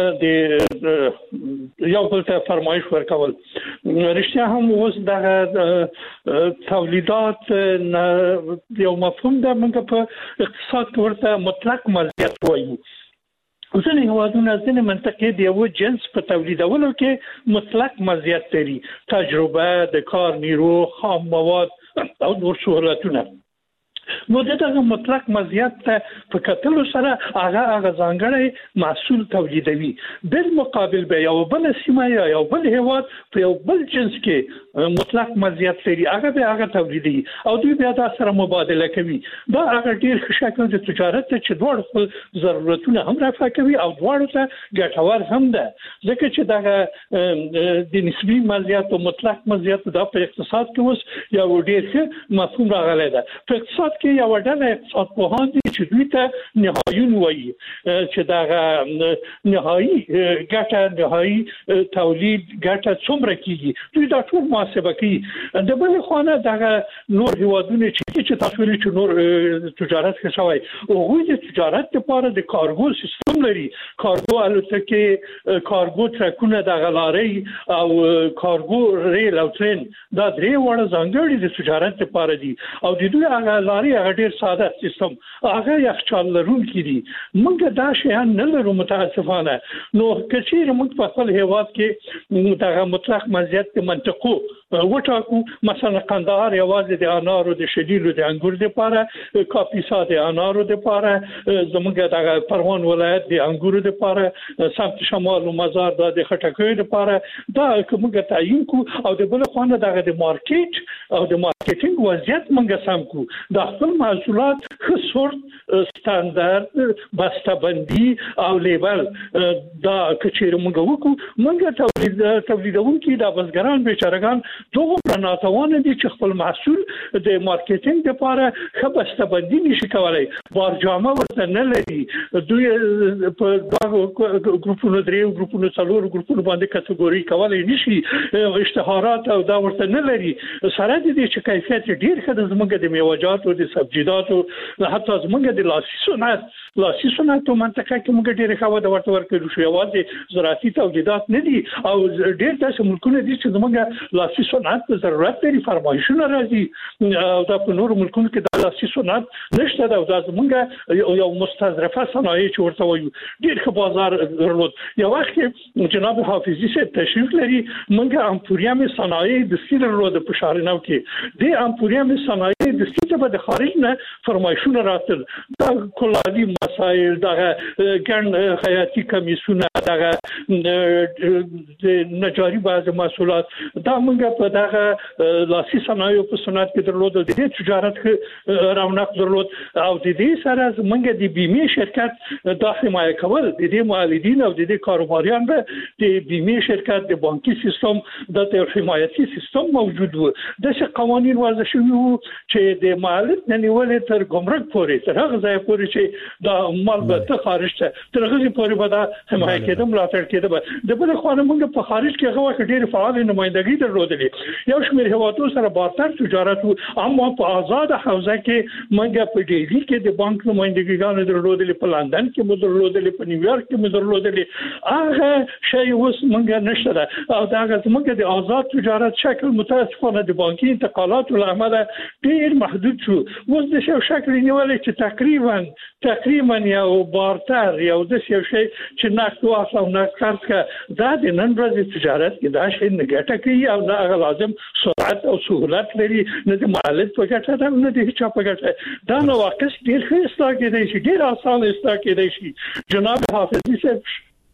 د یو بل ته فرمایش ورکول رښتیا هم اوس د تولیدات یو مفهوم ده موږ په اقتصاد ورته مطلق مزیت وایو ځینې هیوادونه ځینې منطقې د یو جنس په تولیدولو کې مطلق مزیت لري تجربه د کار نیرو خام مواد او نور سهولتونه نو دغه مطلق مزیت ته په کتلو سره هغه هغه ځانګړی محصول تولیدوي بل مقابل به یو بل سیمه یا یو بل هیواد په یو بل جنس کې مطلق مزیت لري هغه به هغه تولیدي او دوی بیا د سره مبادله کوي دا هغه ډیر ښه شکل د تجارت چې دوه خپل ضرورتونه هم رافع کوي او دواړو ته ګټور هم ده ځکه چې دغه د نسبی مزیت او مطلق مزیت د اقتصاد کې اوس یو ډیر ښه مفهوم راغلی ده په اقتصاد کې یو ډول اقتصاد پوهان دي چې دوی ته نهایون وایي چې دغه نهایی ګټه نهایی تولید ګټه څومره کیږي دوی دا ټول محاسبه کوي د بل خانه دغه نور هیوادونه چې چې تاسو لري چې نور تجارت کې شوی او هغوی د تجارت لپاره د کارګو سیستم لري کارګو الوتکې کارګو ټرکونه د غلاري او کارګو ریل او ترين دا درې وړ ځانګړي د تجارت لپاره دي او د دوی هغه لاري هغه ډیر ساده سیستم هغه یخچال لرونکي دي موږ دا شیان نه لرو متاسفانه نو کچیر موږ په خپل هیواد کې دغه مطلق مزیت د منطقو وټاکو مثلا قندهار یوازې د انارو د شلیلو د انګور لپاره کاپیسا د انارو لپاره زموږ دغه پروان ولایت د انګورو لپاره سمت شمال او مزار د خټکیو لپاره دا کومه تعیین کو او د بل خوانه دغه د مارکیټ او د مارکیټینګ وضعیت موږ سم کو د خپل محصولات ښه سورت سټانډرد بسته‌بندي او لیبل دا کچېر موږ وکړو موږ تولید تولیدونکو د بزګران بیچارهګان دوه ناتوان دي چې خپل محصول د مارکیټینګ لپاره ښه بسته‌بندي نشي کولای بارجامه ورته نه لري دوی په دغه ګروپونو درې ګروپونو څلور ګروپونو باندې کټګوري کولای نشي اشتهارات او دا ورته نه لري سره د دې چې کیفیت ډیر ښه د زمونږ د میوه‌جاتو د سبزیجاتو حتی زمونږ د لاسي صنعت لاسي صنعت منطقه کې موږ ډیر ښه وده ورته ورکړو شو یوازې زراعتي تولیدات نه دي او ډیر داسې ملکونه دي چې زمونږ لاسي صنعت په ضرورت لري فرمایشونه راځي او دا په نورو ملکونو کې د لاسي صنعت نشته دا د زمونږ یو مستظرفه صنایع چې ورته وایو ډیر ښه بازار درلود یو وخت جناب حافظي سے تشریف لري موږ امپوریام صنایع د سیر درلود په شهرنو کې د امپوریام صنایع د سیر په د خارج نه فرمایشونه راتل دا کلالي مسائل دا ګڼ حیاتي کمیسونه دا د نجاري بعض محصولات دا موږ په دغه لاسي صنایع په صنعت کې درلود د دې تجارت رونق درلود او د دې سره موږ د بیمه شرکت د حمایت کول د دې مالدین او د دې کاروباریان به د بیمه شرکت د بانکي سیستم د حمایتي سیستم موجود و د څه قوانين وضع شوی وو چې د مالک نه نیولې تر ګمرک پورې تر هغه ځای پورې چې د مال به ته خارج ته تر هغه پورې به د حمایت کېدم ملاتړ کېده د بل خو موږ په خارج کې هغه وخت ډېر فعال نمائندګي درلودلې یو شمېر هیوادونو سره بارتر تجارت اما په آزاد حوزه کې موږ په ډیلی کې د بانک نمائندګیان درلودلې په لندن کې مو درلودلې په نیویارک کې مو درلودلې هغه شی اوس موږ نشته او دا هغه موږ د آزاد تجارت شکل متاسفانه د بانکي انتقالات ولعمل ډېر محدود شو اوس د شو شکل نیولې چې تقریبا تقریبا یو بارتر یو د شو شی چې نقد واخلو نقد کارت دا د نن ورځې تجارت کې دا شی نه ګټه کوي او دا لازم سرعت او سهولت لري نه د مالک په ګټه ده نه د هیڅ په ګټه دا نو واقعي ډېر ښه اصلاح کېدای شي ډېر آسان اصلاح کېدای شي جناب حافظي صاحب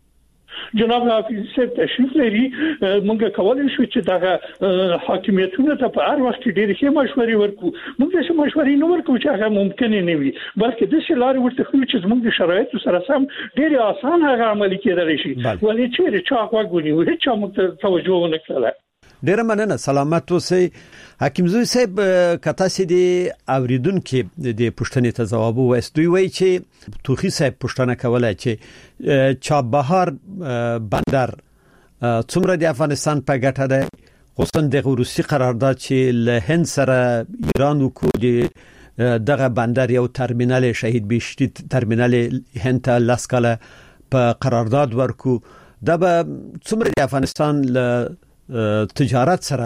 جناب حافظي صاحب تشریف لري موږ کولای شو چې دا حاکمیتونه ته په هر وخت ډېر ښه مشورې ورکو موږ څه مشورې نه ورکو چې هغه ممکن نه وي بلکې د څه لارې ورته خو چې موږ د شرایطو سره سم ډېر آسان هغه عملي کېدای شي ولې چې چا غوږونی و هیڅ موږ توجه ونه کړله ډیر مننه سلامت اوسئ حکیم زوی صاحب کته سي دي اوریدونکو د پښتنې ته جواب وستوي وای چې توخي صاحب پښتنه کولای چې چابهار بندر څومره د افغانستان په ګټه ده خصوصا د روسي قرارداد چې له هند سره ایران وکړي دغه بندر یو ترمینال شهید بهشتي ترمینال هند ته لاسکاله په قرارداد ورکو دا به څومره د افغانستان له تجارت سره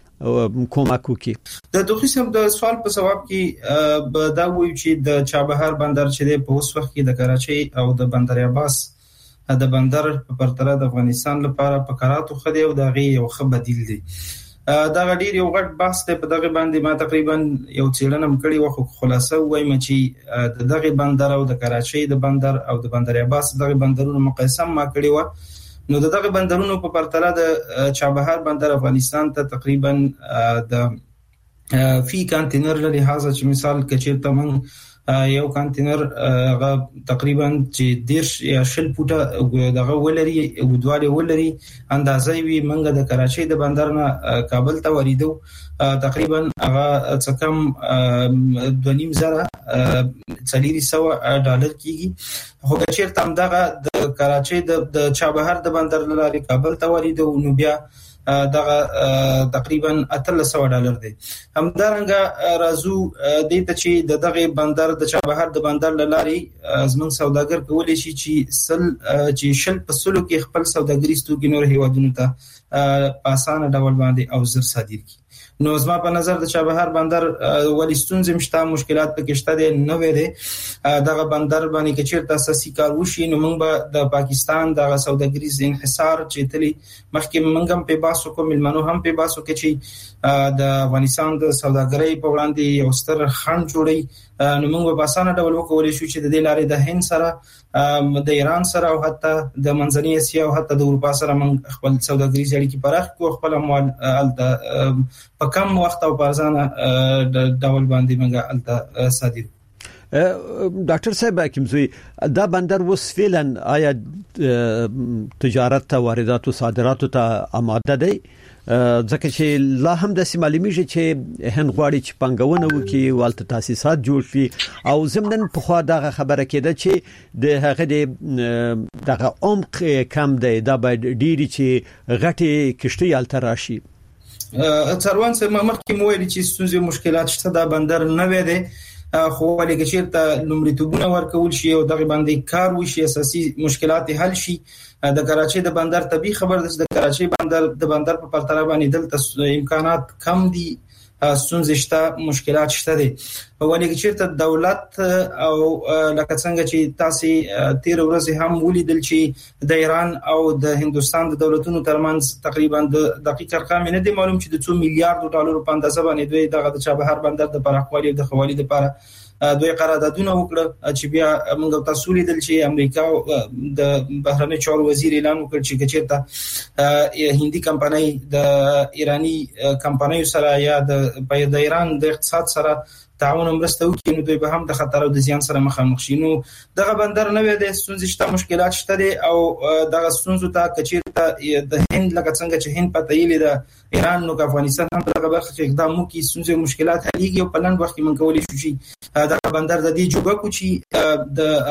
کومک وکي د دوی سم د سوال په جواب کې به دا وایي چې د چابهار بندر چې په اوس وخت کې د کراچۍ او د بندر عباس د بندر په پرتله د افغانستان لپاره په کاراتو خدي او دغه یو ښه بدیل دی دا غډیر یو غټ بحث دی په دغه باندې ما تقریبا یو څېړنه مکړی و خلاصه وایم چې د دغه بندر او د کراچۍ د بندر او د بندر عباس دغه بندرونو مقایسه ما کړی و نو دغه بندرونو په پرتله د چابهار بندر افغانستان ته تقریبا د فی کانټینر له لحاظه چې مثال کچېرته من یو کانټینر هغه تقریبا چې دیرش یا شل فوټه دغه ولري ودواله ولري اندازې وی منګه د کراچۍ د بندر نه کابل ته وریدو تقریبا هغه څه کم دوه نیم زره څلور سوه ډالر کیږي خو کچېرته هم دغه د کراچۍ د چابهار د بندر لارې کابل ته وریدو نو بیا دغه تقریبا اتلس سوه ډالر دی همدارنګه رازو د ته چې دغه بندر د چابهار د بندر لارې زمون سوداګر کولای شي چې سل چې شل په سلو کې خپل سوداګري ستوګي نور هیوادونو ته په اسانه ډول باندې او زر صادر کی نو زما په نظر د چابهار بندر ولستون زمشتا مشکلات پکې شته دي نو وې دغه بندر باندې کې چیرته اساسي کار وشي نو موږ به د پاکستان دغه سوداګریز انحصار چې تلی مخکې موږ هم په باسو کوم ملمنو هم په باسو کې چې د افغانستان د سوداګرۍ په وړاندې یو ستر خنډ جوړي نو موږ په اسانه ډول وکولای شو چې د دې لارې د هند سره د ایران سره او حتی د منځنۍ اسیا او حتی د اروپا سره موږ خپل سوداګریزي اړیکې پراخ کوو خپل اموال الته په کم وخت او په ارزانه ډول باندې موږ الته صادرو. ډاکټر صاحب حکیمزوی دا بندر وس فعلا آیا تجارت ته واردات او صادرات ته آماده دی؟ ځکه چې لا هم د سیمالیمیږي چې هند غواړي چې پنګونه وکړي والته تاسیسات جوړ کړي او زمنن په خوا دغه خبره کېده چې د هغه د دغه عمق کم دی دا باید ډیری چې غټي کشتي الته راشي. څاروان سره مخکې مو ویل چې ستونزې مشکلات شته دا بندر نه وي دی خو ولې چې ته لومړیتوبونه ورکول شي او دغه باندې کار وشي اساسي مشکلات حل شي. د کراچي د بندر طبي خبر د کراچي بندر د بندر په پرتله باندې دلته امکانات کم دي ستونزې شته مشکلات شته دي ولې چې دولت او لکه څنګه چې تاسو تیر ورځ هم ولیدل چې د ایران او د هندستان د دولتونو ترمنځ تقریبا د دقیق ارقام نه دي معلوم چې د څو میلیارډ ډالر په اندازه باندې دوی دغه د چابهار بندر د پراخوالي د خوالي لپاره دوی قراردادونه وکړه چې بیا موږ تاسو لیدل چې امریکا د بهرنی چارو وزیر اعلان وکړ چې چیرته هندي کمپنۍ د ایرانی کمپنۍ سره یا د ایران د اقتصاد سره تعاون مرسته وکړي نو دوی به هم د خطر او د زیان سره مخامخ شي. نو دغه بندر نه وي د ستونزې شته مشکلات شته دي او دغه ستونزو ته کچیرته د هند لکه څنګه چې هند پته یې د ایران نو افغانستان هم دغه برخه چې اقدام وکړي ستونزې مشکلات حلېږي او په لنډ وخت کې من کولی شي دغه بندر د دې جوړه کوي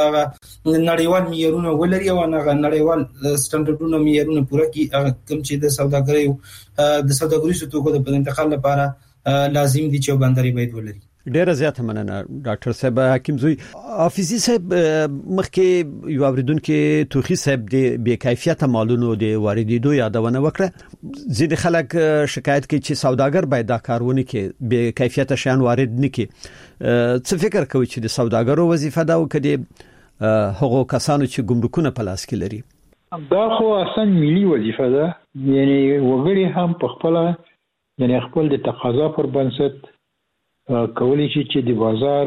د نړیوال معیارونه ولري او هغه نړیوال سټانډرډونه معیارونه پوره کړي کوم چې د سوداګرۍ د سوداګریزو توکو د انتقال لپاره لازم دي چې بندرې باید ولري. ډیره زیاته مننه ډاکټر صاحب حکیمزوی. حافظي صاحب مخکې یو اوریدونکو توخی صاحب د بې کیفیت مالونو د واردېدو یادونه وکړه. ځینې خلک شکایت کوي چې سوداګر باید دا کارونه کوي بې کیفیت شیان وارد نه کړي. څه فکر کوي چې د سوداګرو وظیفه ده او کدي هغه کسانو چې ګمرکونه په لاس کې لري؟ دا خو اصلا ملي وظیفه ده یعنی وګړي هم په خپل یعنی خپل د تقاضا پر بنسټ کولی شي چې د بازار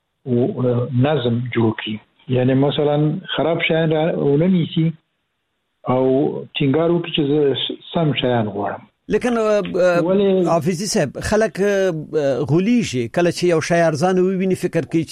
نظم جوړ کړي یعنی مثلا خراب شیان ولنيسي او ټینګار وکړي چې سم شیان غواړم. لیکن حافظي صاحب خلک غوليږي کله چې یو شی ارزانه وویني فکر کوي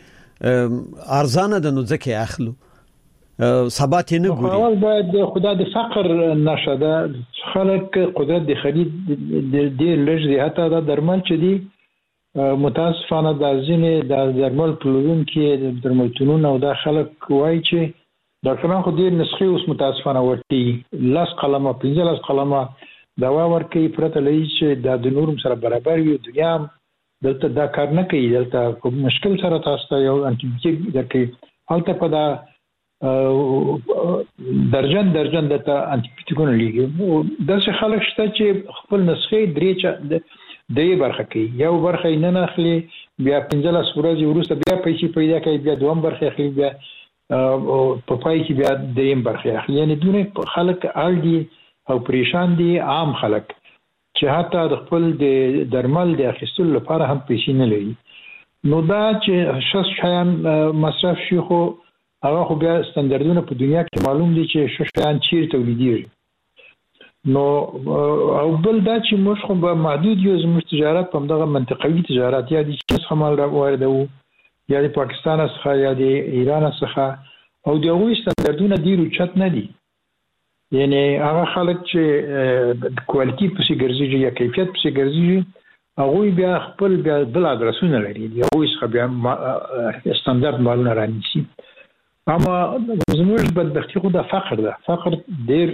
چې ارزانه د نو ځکه اخلو ثبات نه ګوري. اول باید خدای د فقر نشه ده خلک قدرت د خرید د لږ دی حتی د درمل چې دی متاسفانه د ځینې د درمل پلورونکو د درملتونونو او د خلک وایي چې ډاکټران خو ډیر نسخې اوس متاسفانه ورتي لاس قلمه پنځه لاس قلمه دوا ورکوي پرته لای چې د نورم سره برابر وي دنیا دلته دا کار نه کوي دلته کوم مشکل سره تاسو ته یو انټي بیوټیک درکې هلته په دا درجن درجن د انټي بیوټیکونه لګي داسې خلک شته چې خپل نسخې درې چا د یې برخه کوي یو برخه نه نخلي بیا پنځه لاس ورځې وروسته بیا پیسې پیدا کوي بیا دوم برخه اخلي بیا په پای کې بیا دریم برخه اخلي یعنی دونه خلک اړ دي او پریشان دي عام خلک چې حتی د خپل د درمل د اخیستلو لپاره هم پیسې نه لري. نو دا چې شش شیان مصرف شي خو هغه خو بیا ستاندردونه په دنیا کې معلوم دي چې شش شیان چیرته تولیدېږي. نو او بل دا چې موږ خو به محدود یو زموږ تجارت په دغه منطقوي تجارت یا د چین څخه مال واردو یا د پاکستان څخه یا د ایران څخه او د هغوی ستاندردونه ډیر اوچت نه دي یعنی هغه خلک چې کوالټي پسې ګرځي یا کیفیت پسې ګرځي هغوی بیا خپل بیا بل ادرسونه لري هغوی څخه بیا ستاندرد مالونه رانیسي. اما زموږ بدبختي خو د فقر ده فقر ډیر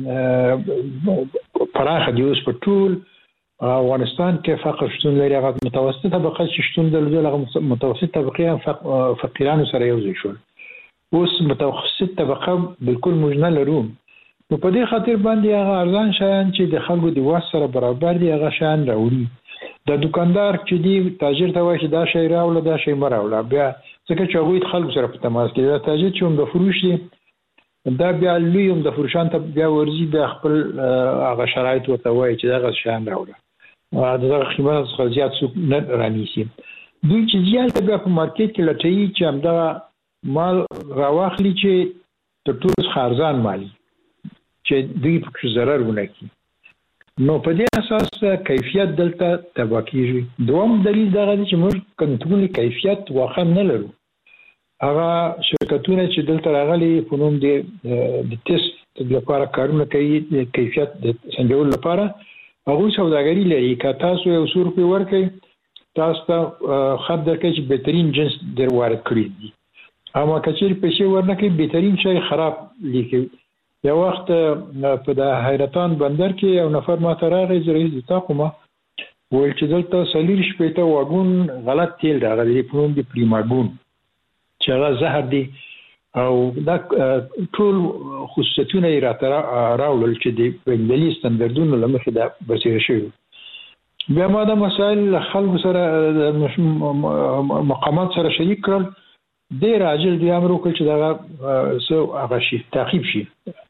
پراخه دی اوس په ټول افغانستان کې فقر شتون لري هغه متوسط طبقه چې شتون درلوده هغه متوسط طبقه فقیرانو سره یو ځای شول اوس متوسط طبقه بالکل موږ نه لرو. نو په دې خاطر باندې هغه ارزان شیان چې د خلکو د واس سره برابر دي هغه شیان راوړي. د دکاندار چې دی تاجر ته وایي دا شی راوړه دا شی مه راوړه بیا ځکه چې هغوی خلکو سره په تماس کې دا تاجر چې هم د فروش دی دا بیا لوی هم د فروشان ته بیا ورځي بیا خپل هغه شرایط ورته وایي چې دغه شیان راوړه دغه قیمت څخه زیات څوک نه رانیسي. دوی چې زیات بیا په مارکیټ کې لټوي چې همدغه مال راوخلی چې تر ټولو خارزان مالي چې دوی په ضرر ونکړي. نو په دې اساس کیفیت دلته تبا کیږي. دوم دلیل دا دی چې موږ کنټرول کیفیت واخا نه لرو. هغه شرکتونه چې دلته راغلي په نوم دي د ټیسټ لپاره کارونه کوي د کیفیت د سنجول لپاره هغه سوداګري لري. که تاسو یو څو روپۍ ورکړئ تاسو ته خط درکړي چې بهترین جنس در وارد کړی دي، اما کچېر پیسې ورنکړي بهترین شی خراب لیکي. یو وخت په د حیرتان بندر کې یو نفر ما ته راغی رئیس د تاقومه ویل چې دلته سلیر شپېته واګون غلط تیل راغلی په نوم د پریماګون چې هغه زهر دی او دا ټول خصوصیتونه یې راته راوړل چې د بینالمللي ستاندردونو له مخې دا برسېره شوي. بیا ما دا مسایل خلکو سره مقامات سره شریک کړل، ډېر عاجل دوی امر وکړ چې دغه څه هغه شي تعقیب شي.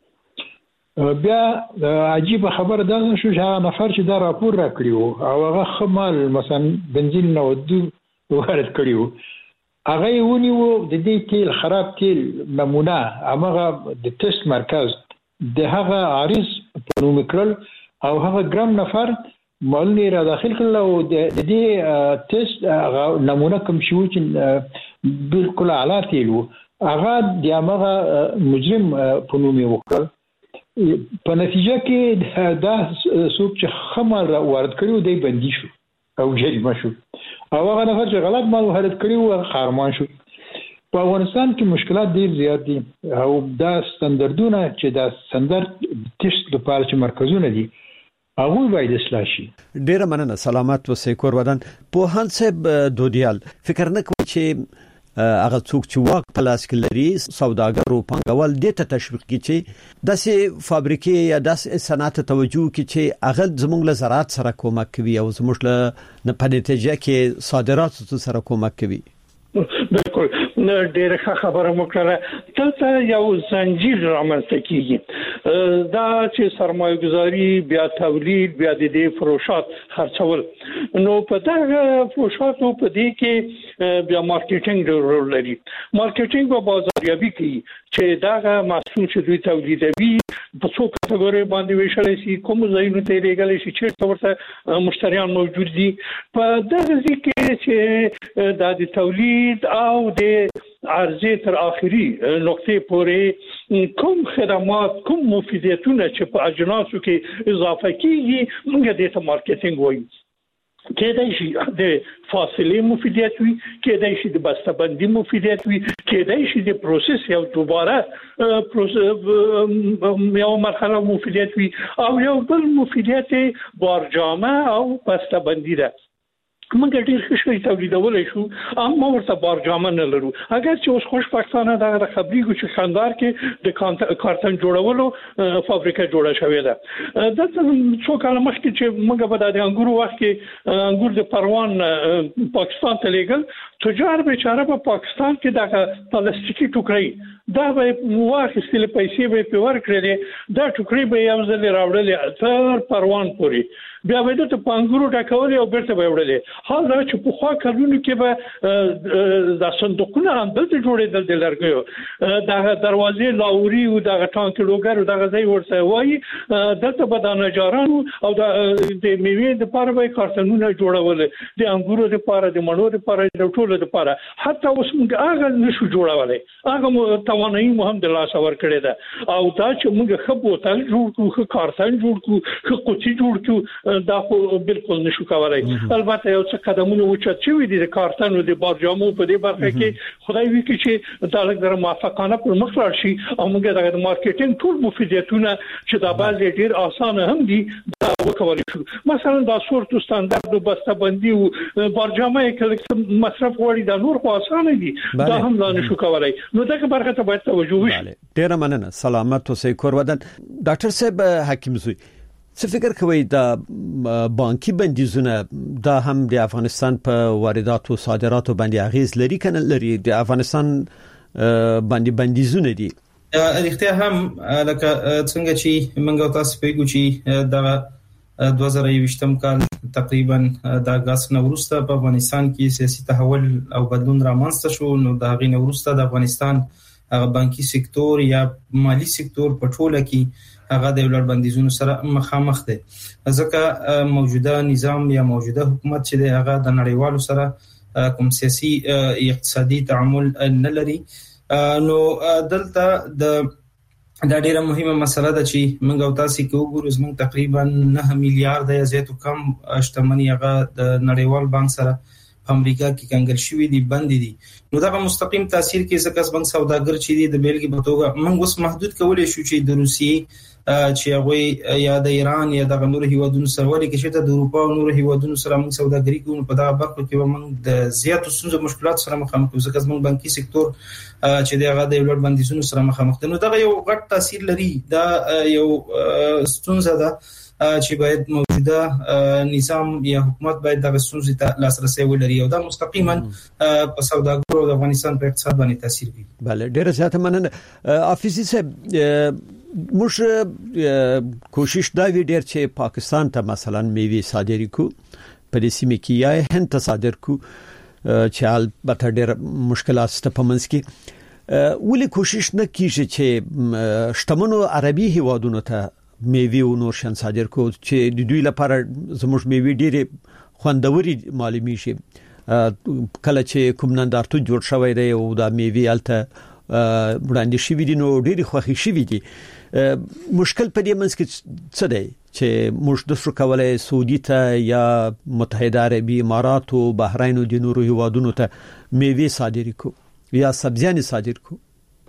بیا عجیب خبر دا شو چې هغه نفر چې دا راپور راکړی وو او هغه خمال مثلا بنزین نو دو وارد کړی وو، هغه یې ونیو د دې تیل خراب تیل نمونه هغه د ټیسټ مرکز د هغه عارض په نوم کړل او هغه ګرام نفر مالنی را داخل کړل او د دې ټیسټ هغه نمونه کوم شو چې بالکل اعلی تیل وو هغه د هغه مجرم په نوم وکړل. په نتیجه کې دا څوک چې خمر وارد کړی دی بندي شو او جریمه شو او هغه نفر چې غلط مال وارد کړی و خارمان شو. په افغانستان کې مشکلات ډیر زیات دي او دا ستاندردونه چې دا ستاندرد ټیسټ لپاره چې مرکزونه دي هغه باید اصلاح شي. ډیر مننه. سلامت و سیکور ودان په هان صاحب دودیال فکر نه کوي چې هغه څوک چې واک په لاس کې لري سوداګر او پانګوال د ته تشویق کوي چې داسې فابریکې یا داسې صنعت توجه کوي چې هغه زموږ له زراعت سره کومک کوي او زموږ له په نتیجه کې صادرات سره کومک کوي. بالکل ډېر ښه خبره مو کړه. دلته یو زنجیر رامنځته کیږي دا چې سرمایه گذاري بیا تولید بیا د دې فروشات خرڅول. نو په دغه فروشاتو په دې کې بیا مارکیټینګ رول لري. مارکیټینګ په بازاریابي کې چې دغه محصول چې دوی تولیدوي په څو کټګوري باندې ویشل شي کوم ځایونو ته لېږل شي چې ورته مشتریان موجود دي. په دغه ځکه چې د تولید او د عرضه تر اخري نقطې پورې کوم خدمات کوم مفیدیتونه چې په اجناسو کې اضافه کیږي موږ د ته مارکیټینګ وایو. کېدای شي د فاصله مفیدیت وي، کېدای شي د بسته‌بندي مفیدیت وي، کېدای شي د پروسس یو دوباره پروسس یو مرحله مفیدیت وي او یو بل مفیدیت بارجامه او بسته‌بندي ده. موږ ډیر ښه شي تولیدولای شو اما ورته بارجامه نه لرو. اگر چې اوس خوشبختانه دغه خبرېږي چې خندار کې د کارتن جوړولو فابریکه جوړه شوې ده. د څو کال مخکې چې موږ په د انګورو وخت کې انګور د پروان پاکستان ته لېږل، تجار بیچاره په پاکستان کې دغه پلاستیکي ټوکرې دا به واخیستل پیسې به په ورکړې دا ټوکرې به یو ځل راوړلې تر پروان پورې بیا به د پانګورو ټاکولې او بیرته به وړلې. حال دا چې په خوا کلونو کې به د صندوقونه هم دلته جوړېدل د لرګیو دغه دروازې لاوري او دغه ټانک لوګر او دغه ځای ورته وایي دلته به د نجارانو او د میوې د پاره به کارتنونه جوړول د انګورو لپاره د مڼو لپاره د ټولو لپاره. حتی اوس موږ هغه نشو جوړولای، هغه توانایي مو هم د لاس اور کړی ده او دا چې موږ ښه بوتل جوړ کړو، ښه کارتن جوړ کړو، ښه قوطي جوړ کړو دا خو بالکل نشو کولای. البته یو څه قدمونه اوچت شوي دي د کارتن او د بارجامو په دې برخه کې خدای وکړي چې دا لږ موافقانه پر مخ لاړ شي او موږ د مارکیټینګ ټول مفیدیتونه چې دا بعضې ډیر اسانه هم دي دا وکولای شو. مثلا دا صورت ستاندرد او بسته‌بندي او بارجامه کې مصرف غواړي دا نور خو اسانه دي دا هم لا نشو کولای. نو دغه برخه ته باید توجه وشي. ډیر مننه. سلامت اوسئ کور ودان. ډاکټر صاحب حکیم زوی څه فکر کوي دا بانکي بندیزونه دا هم د افغانستان په واردات او صادراتو باندې اغیز لري کنه لري؟ د افغانستان باندې بندیزونه دي اړتیا هم لکه څنګه چې موږ تاسو په ګوچی دا دوه زره یوویشتم کال تقریبا د اگست نوروسته په افغانستان کې سیاسي تحول او بدلون رامنځته شو. نو د هغې نوروسته د افغانستان هغه بانکي سکتور یا مالی سکتور په ټوله کې هغه د ولر بندیزونو سره مخامخ دی، ځکه موجوده نظام یا موجوده حکومت چې دی هغه د نړیوالو سره کوم سیاسي اقتصادي تعامل نه لري. نو دلته د دا ډیره مهمه مسله ده چې موږ او تاسو کې وګورو، زموږ تقریبا نه میلیارډ یا زیات کم شتمنۍ هغه د نړیوال بانک سره په امریکا کې کنګل شوې دي، بند دي. نو دا مستقیم تاثیر کې ځکه بانک سوداګر چې دي د بیلګې په توګه موږ اوس محدود کولای شو چې د روسیې چې هغه یا د ایران یا د نورو هیوادونو سره ولې کې چې د اروپا او نورو هیوادونو سره موږ سوداګري کوو، په دا برخه کې موږ د زیاتو ستونزو مشکلات سره مخامخ یو، ځکه موږ بانکي سکتور چې د هغه د ولر بندیزونو سره مخامخ دي. نو دا یو غټ تاثیر لري، دا یو ستونزه ده چې باید موجوده نظام یا حکومت باید د ستونزې ته لاسرسي ولري او دا مستقیما په سوداګرو او د افغانستان په اقتصاد باندې تاثیر کوي. بله، ډیره زیاته مننه حافظ صاحب. موږ کوشش دا وی ډیر چې پاکستان ته مثلا میوه صادري کو، په دې سیمه کې یا هند ته صادر کو چې البته ډیر مشکلات شته په منځ کې، ولې کوشش نه کیږي چې شتمنو عربي هیوادونو ته میوه او نور شان صادر کو چې د دوی لپاره زموږ میوه ډیره خوندوري معلومي شي. کله چې کوم نندارتون جوړ شوی دی او دا میوه الته وړاندې شوی دي نو ډیره خوښي شوی دي. مشکل په دې منځ کې څه دی چې موږ د څه کولای سعودي ته یا متحده عربي امارات او بحرین او د نورو هیوادونو ته میوه صادر کو یا سبزیان صادر کو؟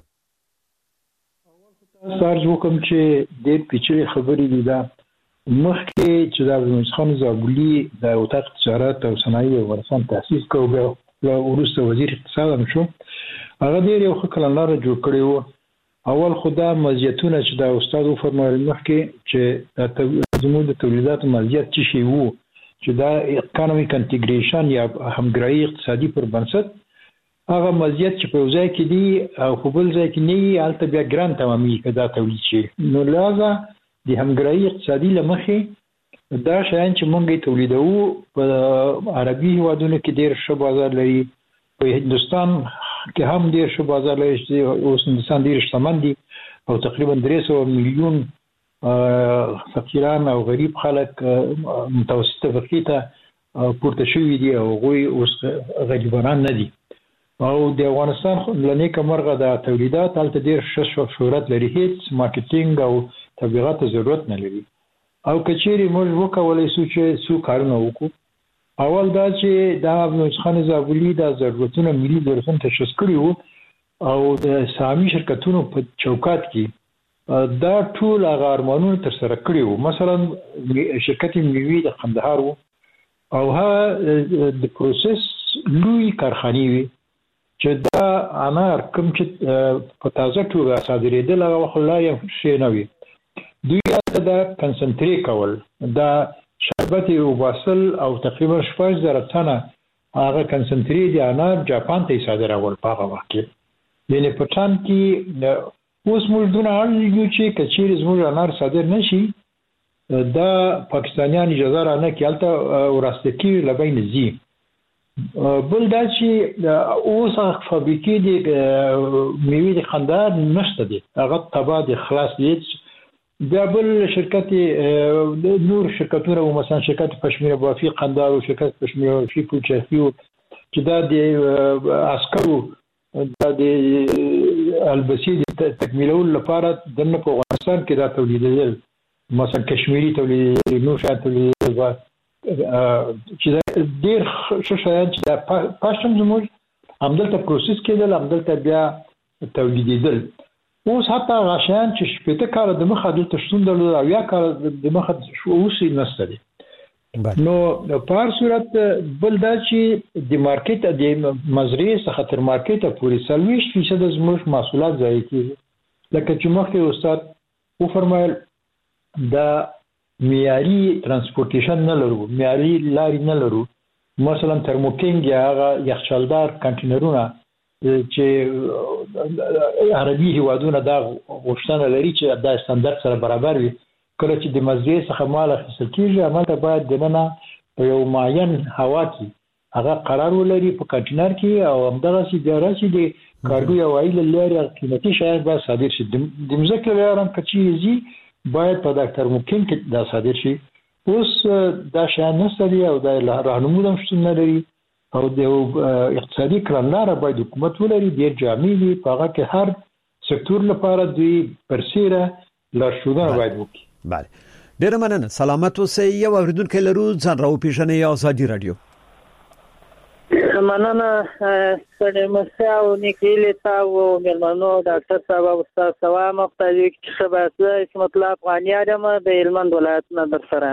سارج وکم چې د پیچلې خبرې دي. دا مخکې چې د عبدالمجید خان زابلي د اتاق تجارت او صنایع افغانستان تاسیس کړ او وروسته وزیر اقتصاد هم شو، هغه ډېر یو ښه کړنلاره جوړ کړې وه. اول خدا مزیتونه چې دا استاد وفرمایل مخکې چې زموږ د تولیداتو مزیت څه شی وو، چې دا اکانومیک انټیګریشن یا همګرایي اقتصادي پر بنسټ هغه مزیت چې په ځای کې دي او په بل ځای کې نه هلته بیا ګران تمامي کدا تولید شي. نو لازم د همګرایي اقتصادي لمخې دا شیان چې مونږ تولیدوو په عربي هیوادونو کې ډېر ښه بازار لري، په هندستان کې هم ډېر ښه بازار لري چې اوس هندستان ډېر شتمن دي او تقریبا درې سوه میلیون فقیران او غریب خلک متوسطه طبقې ته پورته شوي دي او هغوی اوس غریبانان نه دي. او د افغانستان له نیکه مرغه د تولیدات هلته ډېر ښه شهرت لري، هیڅ مارکیټینګ او تبلیغات ته ضرورت نه لري. او که چیرې موږ وکولی شو چې څو کارونه وکړو، اول دا چې د عبدالمجید خان زابلي د ضرورتونو ملي ضرورتونه تشخیص کړي وو او د سهامي شرکتونو په چوکات کې دا ټول هغه ارمانونه ترسره کړي وو. مثلا شرکت میوې د قندهار وو او هغه د پروسس لوی کارخانې وي چې دا انار کوم چې په تازه توګه صادرېدل هغه وخت لا یو شی نه وي. دوی هلته دا کنسنټرې کول، دا شربت وباسل او تقریبا شپږ زره تنه هغه کنسنټرې د انار جاپان ته صادرول په هغه وخت کې. یعنې په ټان کې اوس موږ دونه اړ یو چې که چیرې زموږ انار صادر نه شي دا پاکستانیان اجازه را نه کړي هلته وراسته کېږي له بین ځي. بل دا چې اوس هغه فابریکې د میوې د قندهار نشته دي، هغه تباه دي، خلاص دي. بیا بل شرکت نور شرکتونه و مثلا شرکت پشمیر بافی قندهار او شرکت پشمیر بافی پولچرخی چې دا د عسکرو دا د البسی د تکمیلولو لپاره دنه په افغانستان کې دا تولیدېدل، مثلا کشمیری تولیدېدل، نور شیان تولیدېدل چې ډېر ښه شیان چې دا پاشم زموږ همدلته پروسس کېدل، همدلته بیا تولیدېدل. اوس حتی غشیان چې شپېته کاله د مخه دلته شتون درلود او یا کاله د مخه اوس یې نشته دي. نو په هر صورت بل دا چې د مارکیټ د مزرعې څخه تر مارکیټه پورې څلوېښت فیصده زموږ محصولات ضایع کېږي. لکه چې مخکې استاد وفرمایل دا معیاري ترانسپورټیشن نه لرو، معیاري لارې نه لرو. مثلا ترموکینګ یا هغه یخچالدار کنټینرونه چې عربي هیوادونه دا غوښتنه لري چې دا ستاندرد سره برابر وي، کله چې د مزرعې څخه مال اخیستل کیږي هغه باید دننه په یو معین هوا کې هغه قرار ولري په کنټینر کې او همدغه سي دراسي د کارګو یو ویل لري قیمتي شیان به صادر شي د مزکه لرم کچې زی باید په ډاکټر ممکن کې دا صادر شي اوس دا شیان نسري او د راهنمو شتون لري او د اقتصادي کړنلاره باید حکومت ولري ډیر جامع دي په هغه کې هر سکتور لپاره دوی پرسیره لارښوونه باید وکړي. بله ډیر مننه سلامت اوسئ. یو اوریدونکو لرو ځان راو پیژنې یا ازادي رادیو. مننه سړی مساو نیکیلی تاو مېلمنو ډاکټر صاحب او استاد سوا مختلف چې شباسه اسمت الله افغاني ادم د هلمند ولایت نه در سره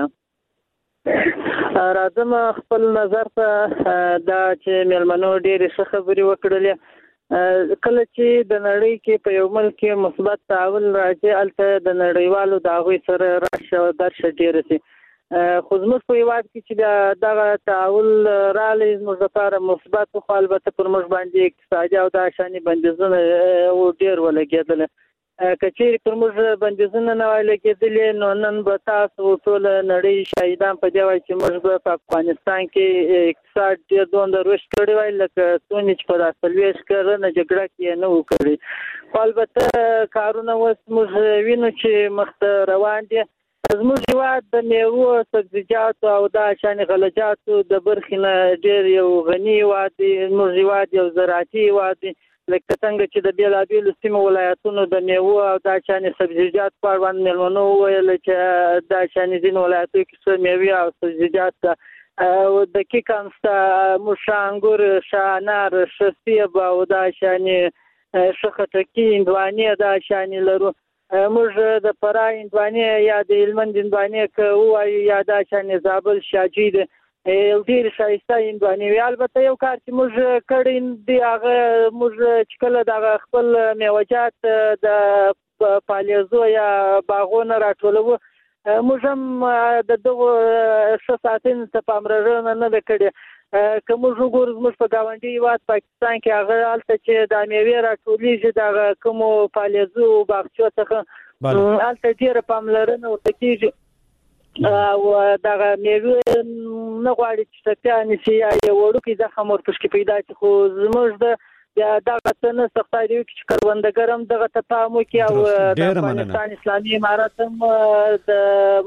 راځم خپل نظر ته دا چې مېلمنو ډېرې ښه خبرې وکړلې. کله چې د نړۍ کې په یو ملک کې مثبت تعاون راځي هلته د نړیوالو د هغوی سره راشه او درشه ډېره شي. خو زموږ په هېواد کې چې دغه تعاون راغلی زموږ لپاره مثبت خو البته پر موږ باندې اقتصادي او دا شانې بندیزونه ډېر ولګېدل. که چیرې پر موږ بندیزونه نه وای لګېدلې نو نن به تاسو ټوله نړۍ شاهدان په دې وای چې موږ به په افغانستان کې اقتصاد ډېر دومره رشد کړی وای لکه څومره چې په دا څلوېښت کلنه جګړه کې یې نه وو کړی. خو البته کارونه اوس موږ وینو چې مخته روان دي. زموږ هېواد د میوو سبزیجاتو او دا شانې غلجاتو د برخې نه ډېر یو غني هېواد دی. زموږ هېواد یو زراعتي هېواد دی لکه څنګه چې د بېلابېلو سیمو ولایتونو د میوو او دا شانې سبزیجات په اړوند مېلمنو وویل چې دا شانې ځینو ولایتونو کې څه میوې او سبزیجات شته دقیق هم شته موږ ښه انګور ښه انار ښه سیب او دا شانې ښه خټکي هندوانې دا شانې لرو. موږ د فراه هندوانې یا د هلمند هندوانې که ووایو یا دا شانې زابل شاجي ده یو ډېر ښایسته هندوانې وي. البته یو کار چې موږ کړی دی هغه موږ چې کله دغه خپل میوه‌جات د پالیزو یا باغونو راټولوو موږ هم د دغو ښه ساتنې ته پاملرنه نه ده کړې. که موږ وګورو زموږ په ګاونډي هېواد پاکستان کې هغه هلته چې دا میوې راټولیږي دغه کومو پالیزو باغچو څخه هلته ډېره پاملرنه ورته کېږي او دغه میوې نه غواړي چې ټپیا نیسي یا یو وړوکی زخم ورپشکې پیدا شي. خو زموږ د دغه څه نه خدای دې وکړي چې کروندګر هم دغه ته پام وکړي او د افغانستان اسلامي امارت هم د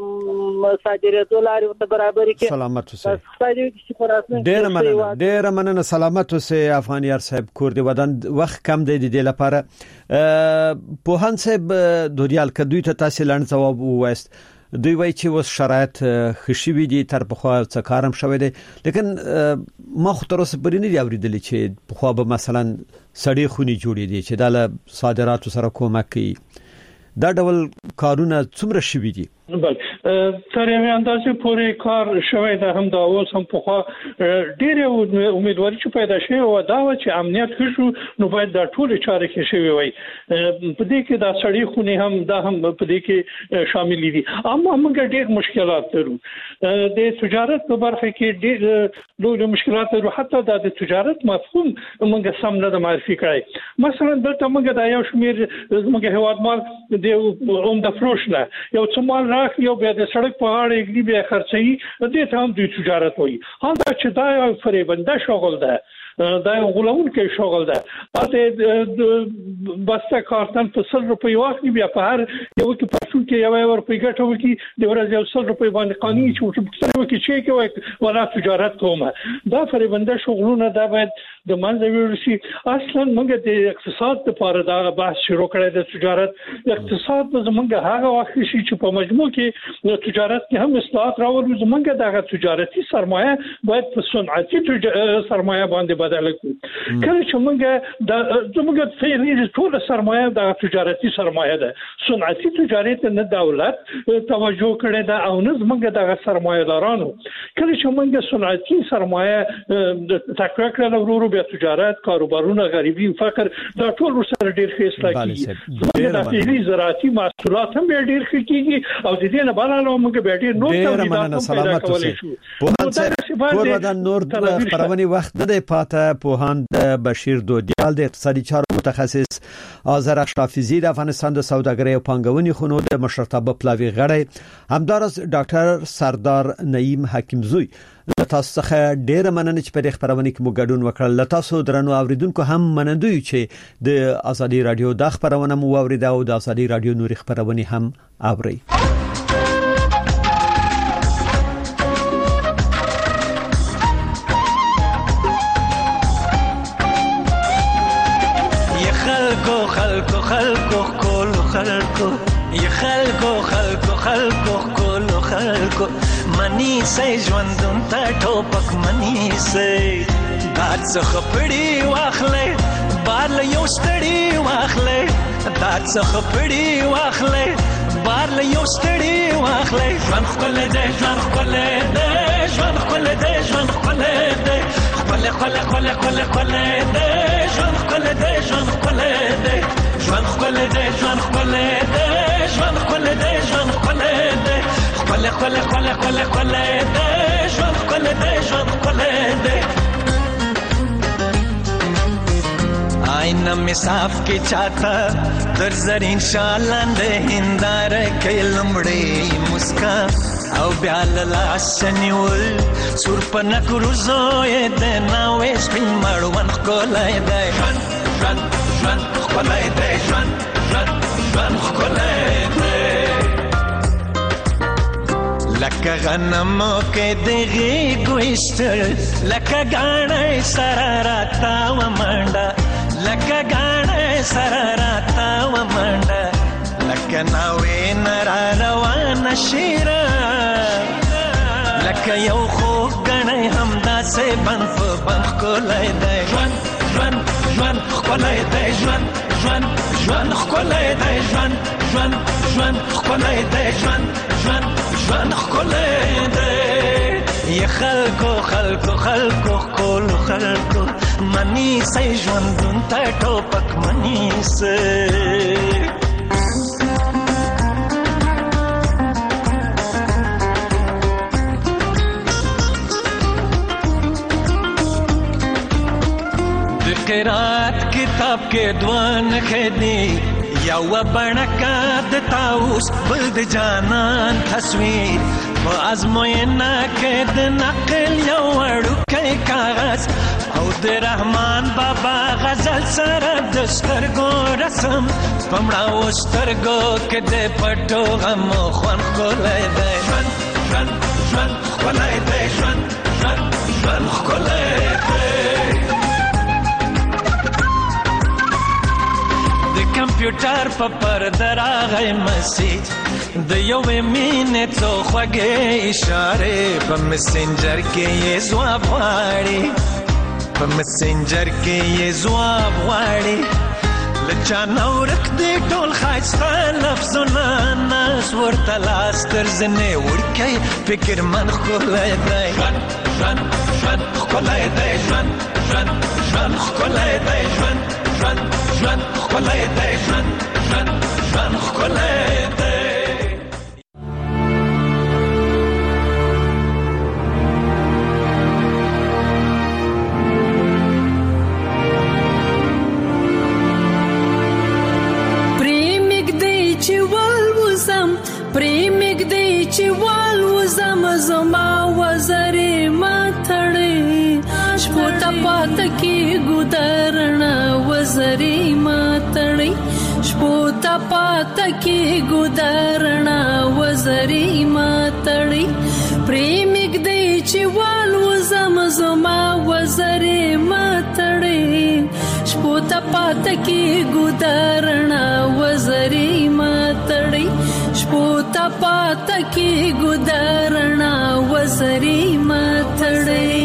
صادرېدو لارې ورته برابرې کړي. سلامت اوسئ. ډېره مننه ډېره مننه سلامت اوسئ افغانیار صاحب کور دې ودان وخت کم دی د دې لپاره. پوهان صاحب دوریال که دوی ته تاسو لاندې ځواب ووایست دوی وایي چې اوس شرایط ښه شوي دي تر پخوا څه کار هم شوی دی لیکن ما خو تر اوسه پورې نه دي اورېدلي چې پخوا به مثلا سړې خونې جوړې دي چې دا له صادراتو سره کومک کوي. دا ډول کارونه څومره شوي دي؟ بل تر یوه اندازې پورې کار شوی ده هم دا اوس هم پخوا ډېرې امیدواري چې پیدا شوې وه دا وه چې امنیت ښه شو نو باید دا ټولې چارې ښې شوې وای. په دې کې دا سړې خونې هم دا هم په دې کې شاملې دي. اما موږ ډېر مشکلات لرو د تجارت په برخه کې ډېر لوی مشکلات لرو. حتی دا د تجارت مفهوم موږ سم نه ده معرفي کړی. مثلا دلته موږ دا یو شمېر زموږ هېوادمال د عمده فروش نه یو څه مال یو بیا د سړک په غاړه یې بیا خرڅوي دې ته هم دوی تجارت وایي. حالته چې دا یو فریبنده شغل ده دا یو غولونکی شغل ده. هلته بسته کارتن په سل روپۍ واخلي بیا په هر یو کې پرسون کې یو یو روپۍ ګټه وکړي د ورځې یو سل روپۍ باندې قانوني چې ورته پوښتنه وکړي چې کې وایي ولا تجارت کومه. دا فریبنده شغلونه دا باید د منځه ویوړل شي. اصلا موږ د اقتصاد لپاره دا بحث شروع کړی د تجارت. اقتصاد به زموږ هغه وخت شي چې په مجموع کې د تجارت کې هم اصلاحات راوړو. زموږ دغه تجارتي سرمایه باید په صنعتي سرمایه باندې بدل کړو. کله چې موږ د زموږ فعلي ټول سرمایه د تجارتي سرمایه ده. صنعتي تجارت نه دولت توجه کړی ده او نه زموږ دغه سرمایه دارانو. کله چې موږ صنعتي سرمایه تقویه کړل ورو بیا تجارت کاروبارونه غریبي فقر دا ټول ورسره ډېر ښه اصلاح کیږي. د فعلي زراعتي محصولات هم ډېر ښه کیږي او د دې نه بل علاوه موږ بیا ډېر نور تولیدات پیدا کولی شو. په هڅه کور ودان نور خبرونه وخت نه دی پاتې سیاسه پوهاند بشیر دودیال د اقتصادي چارو متخصص آذر اشرافزی د افغانستان د سوداګرۍ او پانګونې خونو د مشرتابه پلاوی غړی همدارس ډاکټر سردار نعیم حکیمزوی تاسو څخه ډیره مننه چې په دې خبرونه کې مو ګډون وکړل. تاسو درنو اوریدونکو هم مننه یو چې د ازادي رادیو د خبرونه مو اوریدا او د ازادي رادیو نوري خبرونه هم اوري. خلکو خلکو خلکو کولو خلکو ی خلکو خلکو خلکو کولو خلکو منی سي ژوندون ته ټوپک منی سي دات څخه پړی واخلې بار له یو ستړي واخلې دات څخه پړی واخلې بار له یو ستړي واخلې ژوند خپل دې ژوند خپل دې ژوند خپل دې ژوند خپل دې خپل خپل خپل خپل خپل دې ژوند خپل دې ژوند خپل دې ژوند خپل دې ژوند خپل دې ژوند خپل دې ژوند خپل دې خپل خپل خپل خپل خپل دې ژوند خپل دې ژوند خپل دې آئینه می صاف کی چاته در زرین شالند هندار کې لمړې مسکا او بیا لاس نیول سور پنا کروزوې د ناوې سپین مړوند کولای دی ژوند ژوند ژوند کولای دی ژوند ژوند ژوند کولای دی لکه غنم کې دغه ګوشتل لکه غاڼې سره راتا و منډه لکه غاڼې سره راتا و منډه لکه ناوې نرا روان شیرا لکه یو خو غنې همدا سه بنف بنف کولای دی ژوند ژوند ژوند کولای دی ژوند ژوند ژوند کولای دی ژوند ژوند ژوند کولای دی ژوند ژوند ژوند کولای دی ی خلکو خلکو خلکو کول خلکو منی سي ژوندون ته ټوپک منی سي قرات کتاب کې دوان خېدی یو بڼکا د تاوس بل د جانان تصویر په ازموینه کې د نقل یو وړوکی کاغذ او د رحمان بابا غزل سره د سترګو رسم پمړاو سترګو کې د پټو غم خوان کولای دی ژوند ژوند ژوند کولای دی ژوند ژوند ژوند کولای دی کمپیوټر په پرده راغی مسیج د یوې مینې څو خوږې اشارې په مسنجر کې یې ځواب غواړي په مسنجر کې یې ځواب غواړي له چا نه ورک دی ټول ښایسته لفظونه ناس ورته لاس تر زنې وړکی فکر من ښکلی دی ژوند ژوند ژوند ښکلی دی ژوند ژوند ژوند ښکلی دی ژوند ژوند ژوند ښکلی دی ژوند ژوند ژوند ښکلی دی پرېمږدی چې والوزم پرېمږدی چې والوزم زما وزرې ما تړې شپو ته پاته کېږو درڼه وزرې ما تړې شپو ته پاته کېږو درڼه وزرې ما تړې پرېمږدی چې والوزم زما وزرې ما تړې شپو ته پاته کېږو درڼه وزرې ما تړې شپو ته پاته کېږو درڼه وزرې ما تړې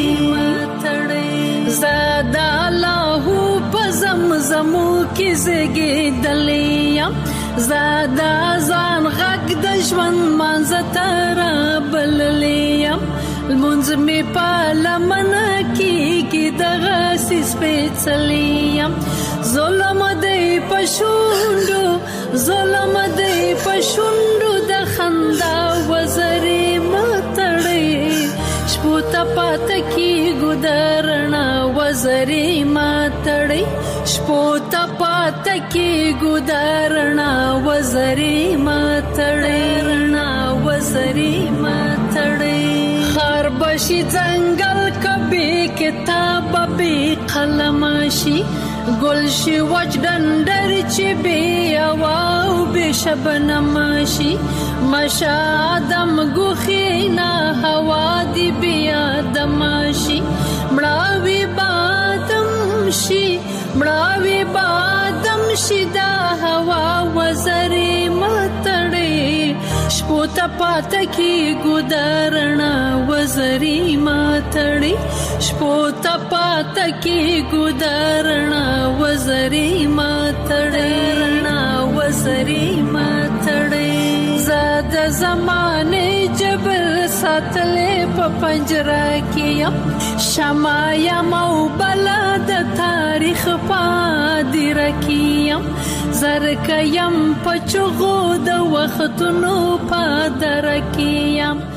زادا لاهو پزمزمو کې زګېدلې زادا ځان غږ د ژوند مانځه ترا بللې المنځ می پالمنه کېږي دغه سپېڅلې ظلم دی پښوندو ظلم دی پښوندو د خندا وزرې متړې شپو ته پات کی ګدرنا وزري ماتړي شپو ته پات کی ګدرنا وزري ماتړي رنا وزري ماتړي خار بشي ځنګل کبي کتاب به قلمشي گلشی وچ دندر چی بی اواو بی شبنمشی مشا آدم گوخینا هوا دی بی آدمشی مراوی بادم شی مراوی بادم شی دا هوا وزری متڑی شپو تا پاتا کی گدارنا وزری ماتڑی شپو تا پاتا کی گدارنا وزری ماتڑی وزری ماتڑی زاد زمانے جبل ساتلے پا پنجرہ کیم شمایا مو بلاد تاریخ پا دی رکیم زرکیم پا چغو دا وقتنو پا درکیم